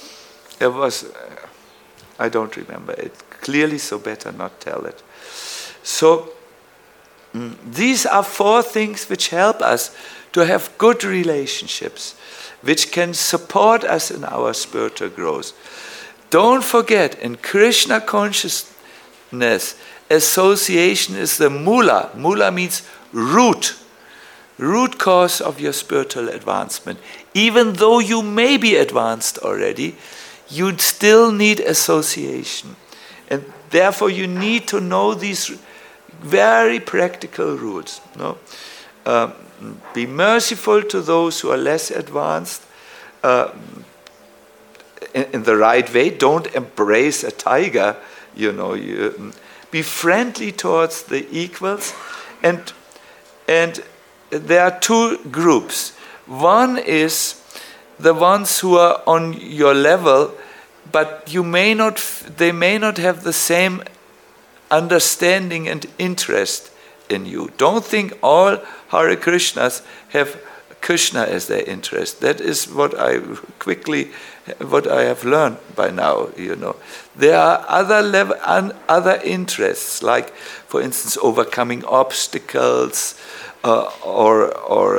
I don't remember it clearly, so better not tell it. So, these are 4 things which help us to have good relationships, which can support us in our spiritual growth. Don't forget, in Krishna consciousness, association is the mula. Mula means root cause of your spiritual advancement. Even though you may be advanced already, you still need association. And therefore you need to know these very practical rules. Be merciful to those who are less advanced in the right way. Don't embrace a tiger. Be friendly towards the equals. And there are 2 groups. One is the ones who are on your level, but they may not have the same understanding and interest in you. Don't think all Hare Krishnas have Krishna as their interest. That is what I have learned by now. There are other interests, like, for instance, overcoming obstacles, or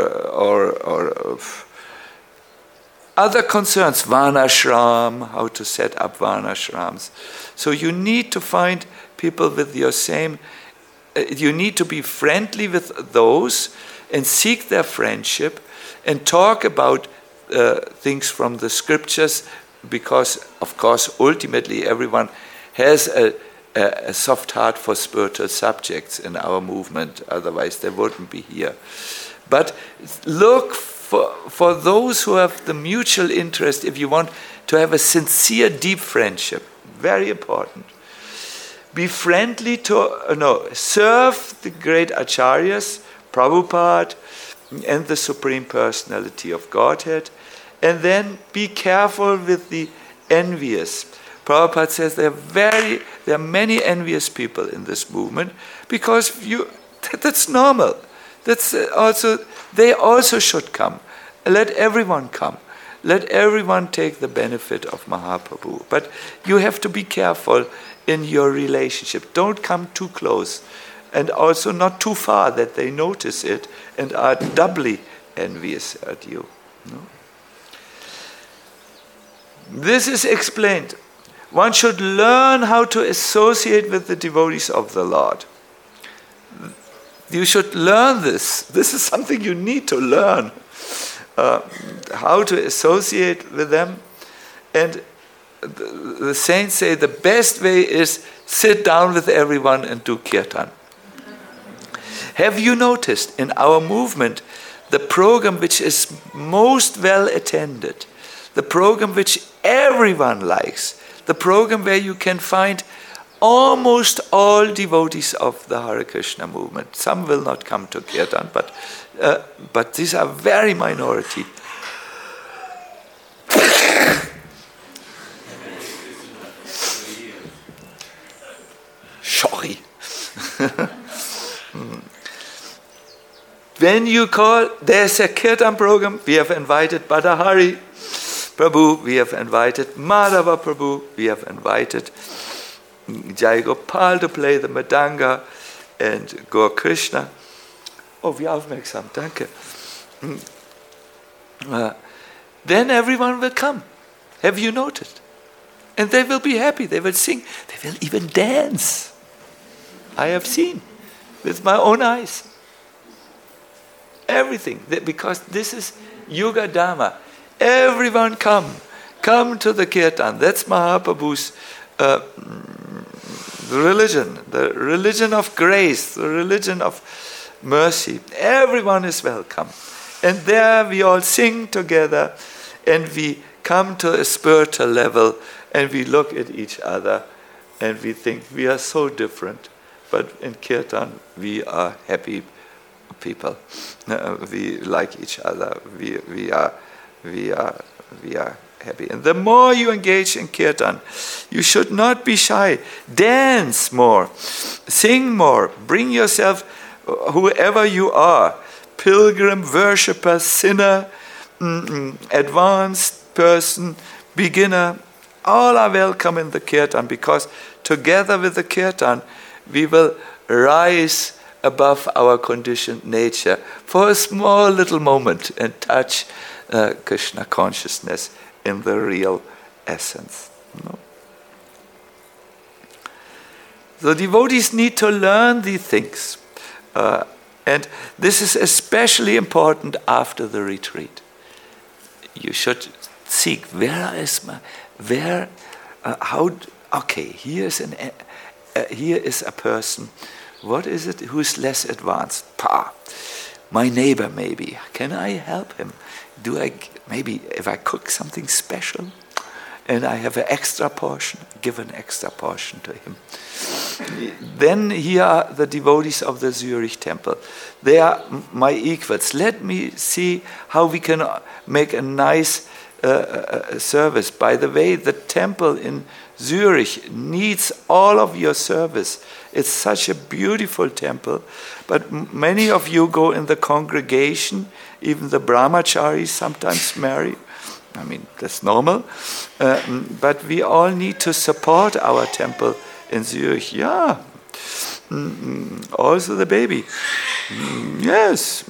other concerns, varnashram, how to set up varnashrams. So you need to find people with your same. You need to be friendly with those and seek their friendship and talk about things from the scriptures, because, of course, ultimately everyone has a soft heart for spiritual subjects in our movement, otherwise they wouldn't be here. But look for those who have the mutual interest, if you want to have a sincere, deep friendship. Very important. Be friendly serve the great acharyas, Prabhupada, and the Supreme Personality of Godhead, and then be careful with the envious. Prabhupada says there are many envious people in this movement, because that's normal. They also should come. Let everyone come. Let everyone take the benefit of Mahaprabhu. But you have to be careful in your relationship. Don't come too close, and also not too far that they notice it and are doubly envious at you. No? This is explained. One should learn how to associate with the devotees of the Lord. You should learn this. This is something you need to learn. How to associate with them. And the saints say the best way is sit down with everyone and do kirtan. Have you noticed in our movement the program which is most well attended, the program which everyone likes, the program where you can find almost all devotees of the Hare Krishna movement? Some will not come to kirtan, but these are very minority. Sorry. When you call, there's a kirtan program, we have invited Badahari Prabhu, we have invited Madhava Prabhu, we have invited Jai Gopal to play the Madanga, and Gaur Krishna. Oh, wie aufmerksam, danke. Then everyone will come. Have you noticed? And they will be happy, they will sing, they will even dance. I have seen with my own eyes. Everything, because this is Yuga Dharma. Everyone come to the kirtan. That's Mahaprabhu's religion, the religion of grace, the religion of mercy. Everyone is welcome. And there we all sing together, and we come to a spiritual level, and we look at each other, and we think we are so different. But in kirtan, we are happy people. We like each other. We are happy. And the more you engage in kirtan, you should not be shy. Dance more, sing more, bring yourself, whoever you are, pilgrim, worshipper, sinner, advanced person, beginner, all are welcome in the kirtan, because together with the kirtan, we will rise above our conditioned nature for a small little moment and touch Krishna consciousness in the real essence. No? The devotees need to learn these things. And this is especially important after the retreat. You should seek, here is a person, what is it, who's less advanced? My neighbor maybe, can I help him? Maybe if I cook something special and I have an extra portion, give an extra portion to him. Then here are the devotees of the Zurich temple. They are my equals. Let me see how we can make a nice service. By the way, the temple in Zurich needs all of your service. It's such a beautiful temple, but many of you go in the congregation, even the brahmacharis sometimes marry. I mean, that's normal. But we all need to support our temple in Zurich. Yeah. Also the baby. Yes.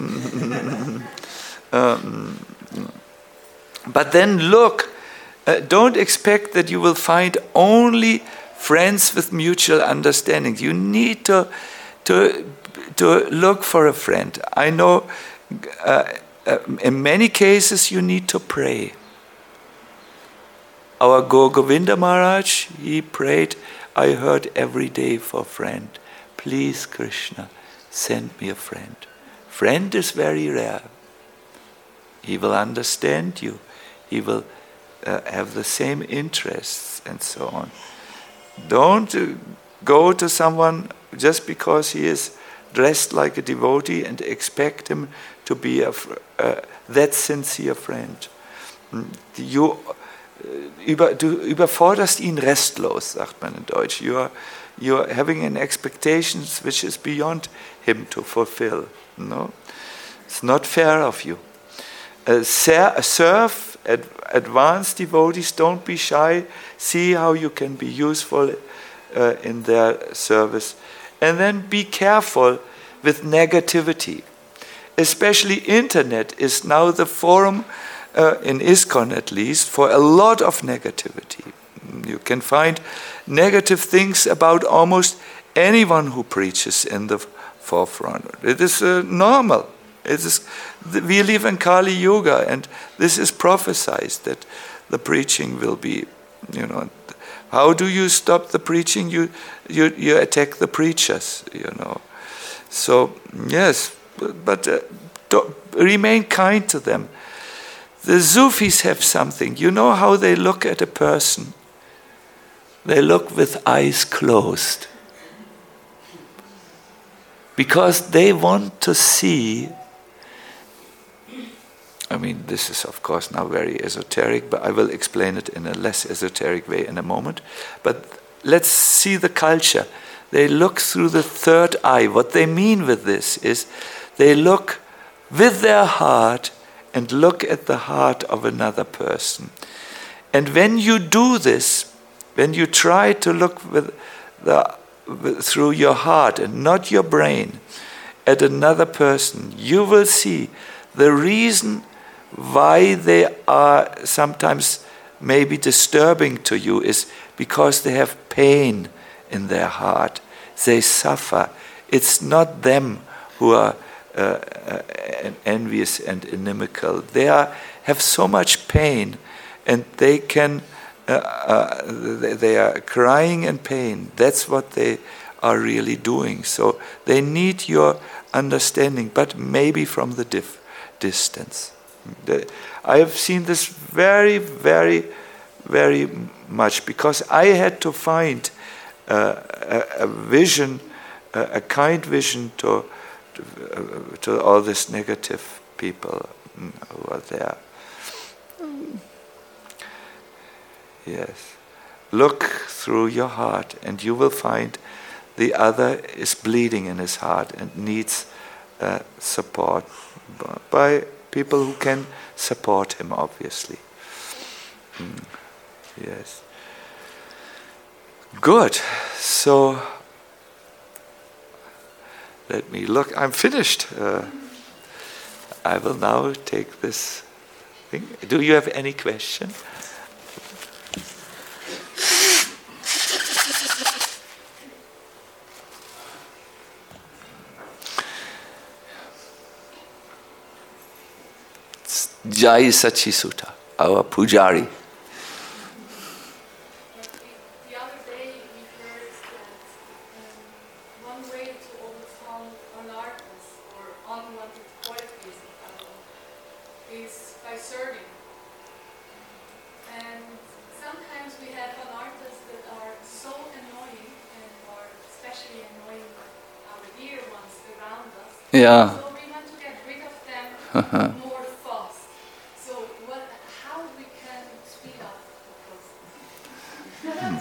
But then look, don't expect that you will find only friends with mutual understanding. You need to look for a friend. I know in many cases you need to pray. Our Gaur Govinda Maharaj, he prayed, I heard every day for a friend. Please, Krishna, send me a friend. Friend is very rare. He will understand you. He will have the same interests and so on. Don't go to someone just because he is dressed like a devotee and expect him to be that sincere friend. Du überforderst ihn restlos, sagt man in Deutsch. You're having an expectations which is beyond him to fulfill. No? It's not fair of you. Serve advanced devotees, don't be shy. See how you can be useful in their service. And then be careful with negativity. Especially internet is now the forum, in ISKCON at least, for a lot of negativity. You can find negative things about almost anyone who preaches in the forefront. It is normal. We live in Kali Yuga, and this is prophesied that the preaching will be, How do you stop the preaching? You attack the preachers, So, yes, but remain kind to them. The Sufis have something. You know how they look at a person? They look with eyes closed. Because they want to see. I mean, this is of course now very esoteric, but I will explain it in a less esoteric way in a moment. But let's see the culture. They look through the third eye. What they mean with this is they look with their heart and look at the heart of another person. And when you do this, when you try to look through your heart and not your brain at another person, you will see the reason why they are sometimes maybe disturbing to you is because they have pain in their heart. They suffer. It's not them who are envious and inimical. They have so much pain, and they are crying in pain. That's what they are really doing. So they need your understanding, but maybe from the distance. I have seen this very, very, very much because I had to find a vision, a kind vision to all these negative people who are there. Yes. Look through your heart and you will find the other is bleeding in his heart and needs support by people who can support him, obviously. Yes. Good. So, let me look. I'm finished. I will now take this thing. Do you have any question? Jai Sachisuta, our pujari. The other day we heard that one way to overcome anarthas or unwanted qualities is by serving. And sometimes we have anarthas that are so annoying and are especially annoying our dear ones around us. Yeah. So we want to get rid of them more fast. So how we can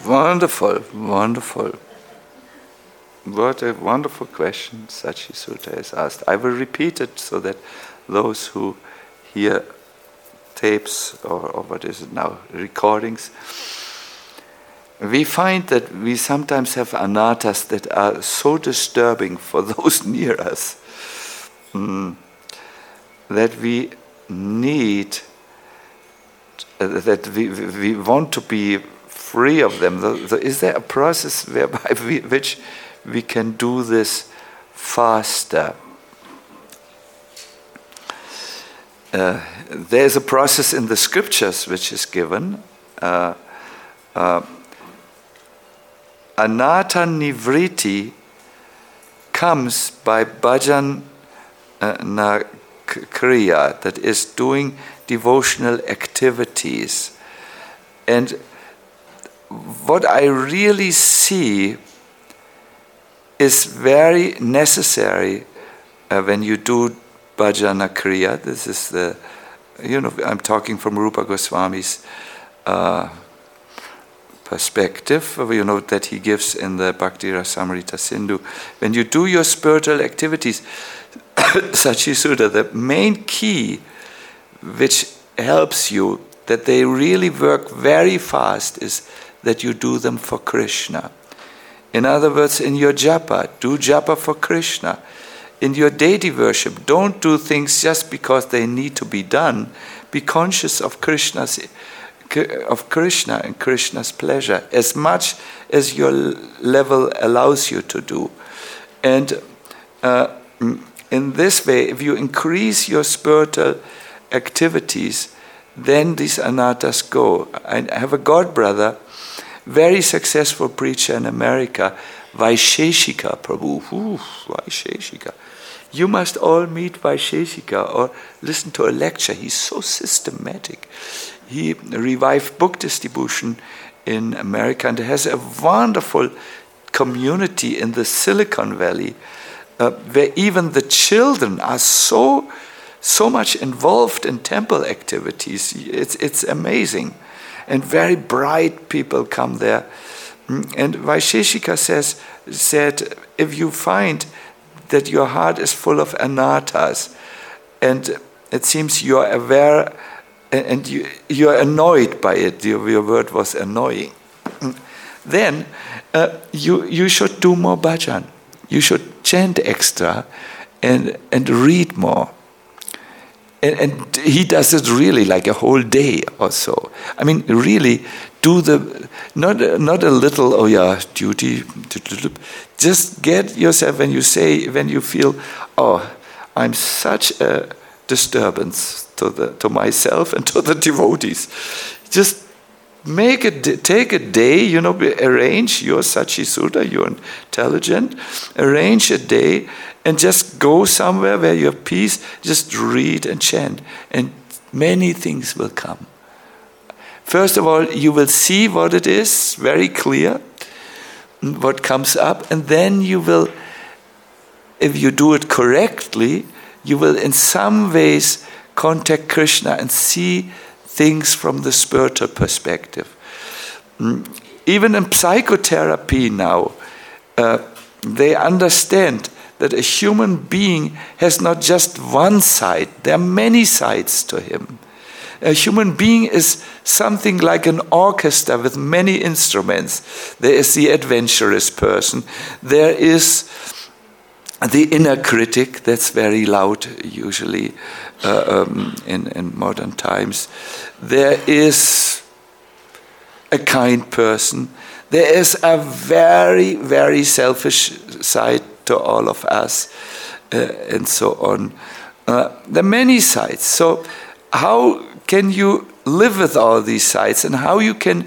Wonderful, wonderful. What a wonderful question Sachi Sutta has asked. I will repeat it so that those who hear tapes or what is it now, recordings, we find that we sometimes have anattas that are so disturbing for those near us that we need, that we want to be free of them. Is there a process whereby which we can do this faster? There's a process in the scriptures which is given. Anatta nivriti comes by bhajan kriya, that is doing devotional activities. And what I really see is very necessary when you do bhajana kriya. This is I'm talking from Rupa Goswami's perspective, that he gives in the Bhakti Rasamrita Sindhu. When you do your spiritual activities, Sachi Sutta, the main key which helps you, that they really work very fast, is that you do them for Krishna. In other words, in your japa, do japa for Krishna. In your deity worship, don't do things just because they need to be done. Be conscious of Krishna and Krishna's pleasure as much as your level allows you to do. And in this way, if you increase your spiritual activities, then these anattas go. I have a god brother, very successful preacher in America, Vaisheshika Prabhu. Vaisheshika. You must all meet Vaisheshika or listen to a lecture. He's so systematic. He revived book distribution in America and has a wonderful community in the Silicon Valley where even the children are so much involved in temple activities. It's amazing. And very bright people come there. And Vaisheshika said, if you find that your heart is full of anattas, and it seems you are aware and you are annoyed by it, your word was annoying, then you should do more bhajan. You should chant extra and read more. And he does it really like a whole day or so. I mean, really do not a little, duty. Just get yourself, when you feel, I'm such a disturbance to myself and to the devotees. Just take a day, arrange your Sachi Sutta, you're intelligent, arrange a day and just go somewhere where you have peace, just read and chant, and many things will come. First of all, you will see what it is, very clear, what comes up, and then you will, if you do it correctly, you will in some ways contact Krishna and see things from the spiritual perspective. Even in psychotherapy now, they understand that a human being has not just one side, there are many sides to him. A human being is something like an orchestra with many instruments. There is the adventurous person, there is the inner critic, that's very loud usually in modern times. There is a kind person. There is a very, very selfish side to all of us, and so on. There are many sides. So how can you live with all these sides, and how you can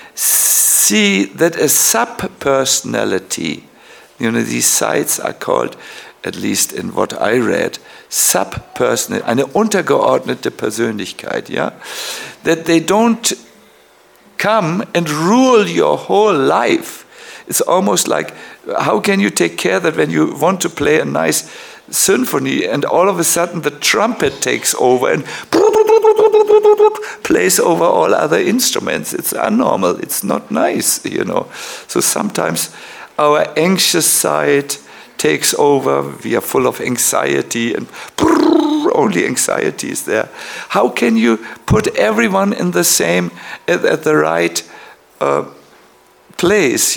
see that a sub-personality, these sides are called, at least in what I read, sub-personality, eine untergeordnete Persönlichkeit, that they don't come and rule your whole life. It's almost like, how can you take care that when you want to play a nice symphony and all of a sudden the trumpet takes over and plays over all other instruments. It's abnormal. It's not nice, So sometimes our anxious side takes over. We are full of anxiety and only anxiety is there. How can you put everyone in the same, at the right place,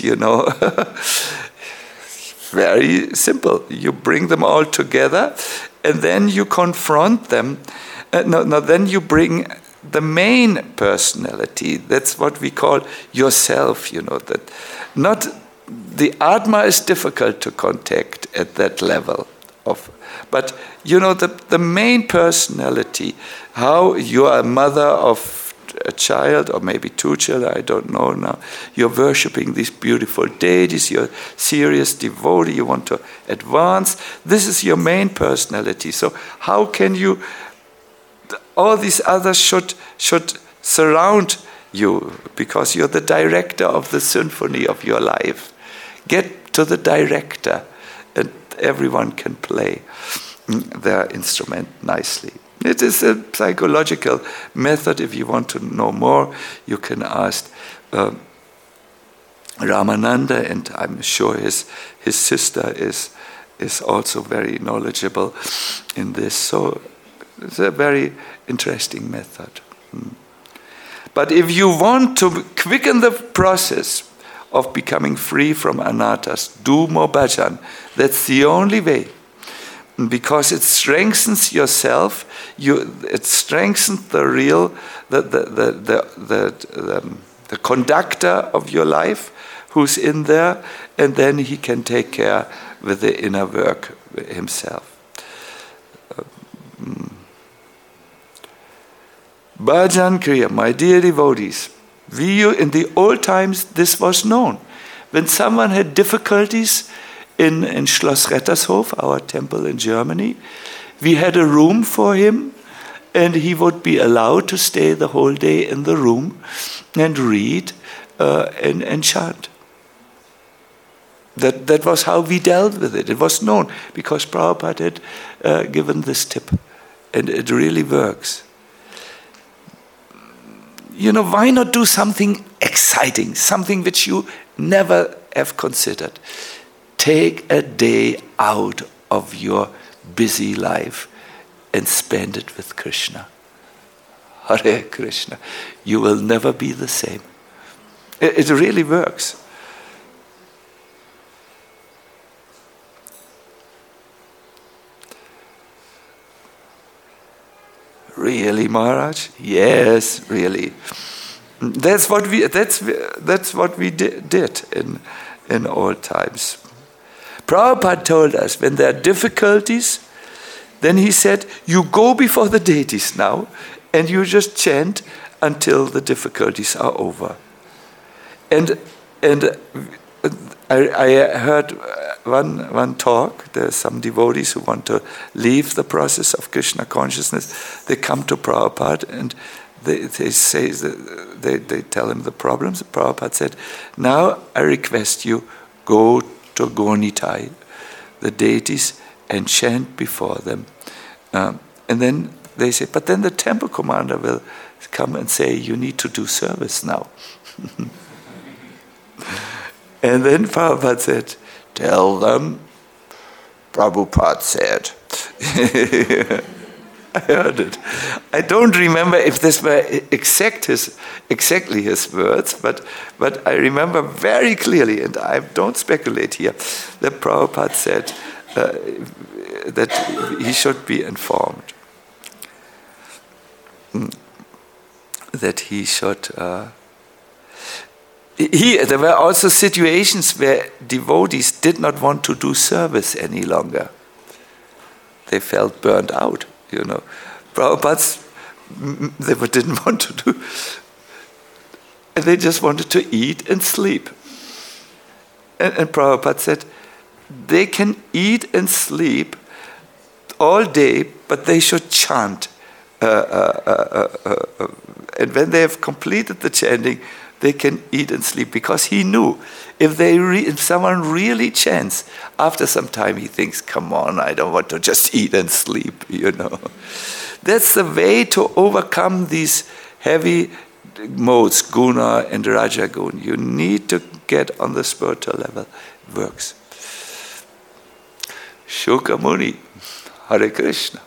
Very simple. You bring them all together and then you confront them. Then you bring the main personality. That's what we call yourself, that not the Atma is difficult to contact at that level but the main personality, how you are a mother of a child or maybe two children, I don't know now. You're worshipping these beautiful deities, you're serious devotee, you want to advance. This is your main personality. So how can you, all these others should surround you because you're the director of the symphony of your life. Get to the director and everyone can play their instrument nicely. It is a psychological method. If you want to know more, you can ask Ramananda, and I'm sure his sister is also very knowledgeable in this. So it's a very interesting method. But if you want to quicken the process of becoming free from anarthas, do more bhajan. That's the only way. Because it strengthens yourself, it strengthens the conductor of your life who's in there, and then he can take care with the inner work himself. Bhajan Kriya, my dear devotees, in the old times this was known. When someone had difficulties in Schloss Rettershof, our temple in Germany, we had a room for him, and he would be allowed to stay the whole day in the room and read and chant. That was how we dealt with it. It was known because Prabhupada had given this tip, and it really works. Why not do something exciting, something which you never have considered? Take a day out of your busy life and spend it with Krishna. Hare Krishna. You will never be the same. It really works. Really, Maharaj? Yes, really. That's what we did in old times. Prabhupada told us when there are difficulties, then he said, you go before the deities now and you just chant until the difficulties are over. And I heard one talk. There are some devotees who want to leave the process of Krishna consciousness. They come to Prabhupada and they say they tell him the problems. Prabhupada said, now I request you, go to Gornitai, the deities, and chant before them. And then they say, but then the temple commander will come and say, you need to do service now. And then Prabhupada said, tell them, Prabhupada said. I heard it. I don't remember if this were exactly his words, but I remember very clearly, and I don't speculate here, that Prabhupada said that he should be informed. That he should... There were also situations where devotees did not want to do service any longer. They felt burnt out, Prabhupads, they didn't want to do. And they just wanted to eat and sleep. And Prabhupada said, they can eat and sleep all day, but they should chant. And when they have completed the chanting, they can eat and sleep, because he knew if someone really chants, after some time he thinks, come on, I don't want to just eat and sleep, That's the way to overcome these heavy modes, guna and rajagun. You need to get on the spiritual level. It works. Shukamuni, Hare Krishna.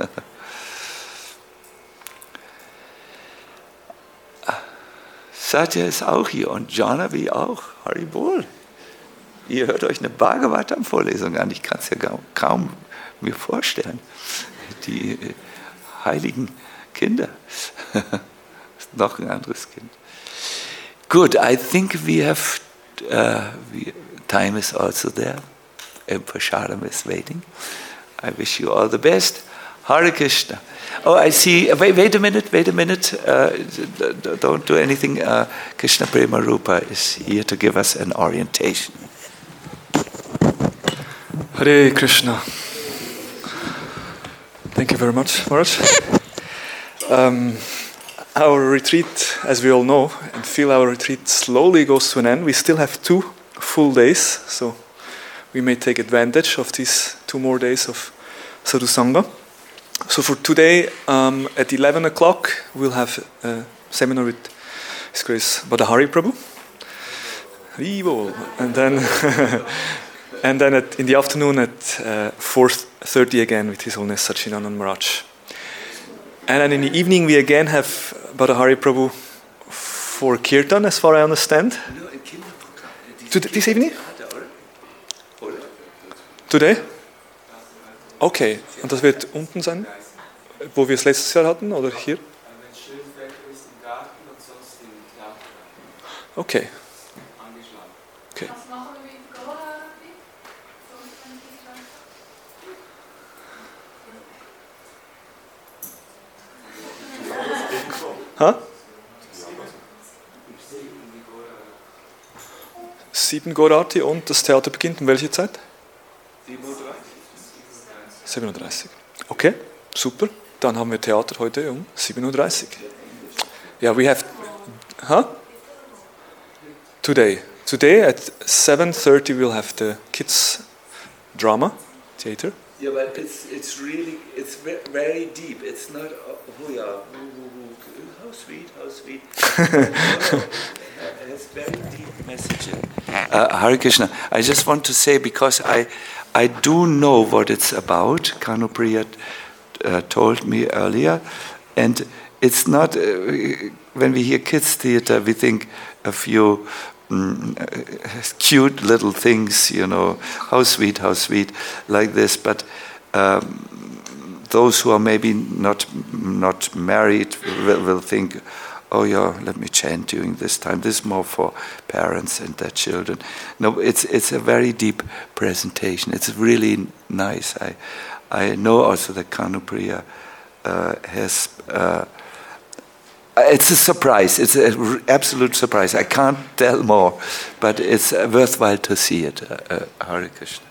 Satya ist auch hier und Janavi auch. Haribol. Ihr hört euch eine Bhagavatam-Vorlesung an. Ich kann es ja kaum mir vorstellen. Die heiligen Kinder. Noch ein anderes Kind. Good, I think we have, time is also there. Prasadam is waiting. I wish you all the best. Hare Krishna. Oh, I see. Wait a minute. Don't do anything. Krishna Prema Rupa is here to give us an orientation. Hare Krishna. Thank you very much, Maharaj. Our retreat, as we all know and feel, our retreat slowly goes to an end. We still have 2 full days, so we may take advantage of these 2 more days of Sadhu Sangha. So for today, at 11 o'clock, we'll have a seminar with His Grace Badahari Prabhu. And then, and then in the afternoon at 4:30 again with His Holiness Satchidanand Maharaj. And then in the evening, we again have Badahari Prabhu for Kirtan, as far as I understand. This evening? Today? Okay, und das wird unten sein, wo wir es letztes Jahr hatten, oder hier? Okay. Okay. Was machen wir mit Goa? Ha? 7 Gorati und das Theater beginnt um welche Zeit? 7:30. Okay, super. Dann haben wir Theater heute um 7:30. Yeah, we have... Huh? Today at 7:30 we'll have the kids drama theater. Yeah, but it's really very deep. It's not how sweet. It's very deep message. Hare Krishna. I just want to say, because I do know what it's about. Kanupriya told me earlier, and it's not when we hear kids theater, we think a few cute little things, how sweet, like this. But those who are maybe not married will think, oh yeah, let me chant during this time. This is more for parents and their children. No, it's a very deep presentation. It's really nice. I know also that Kanupriya has. It's a surprise. It's an absolute surprise. I can't tell more, but it's worthwhile to see it. Hare Krishna.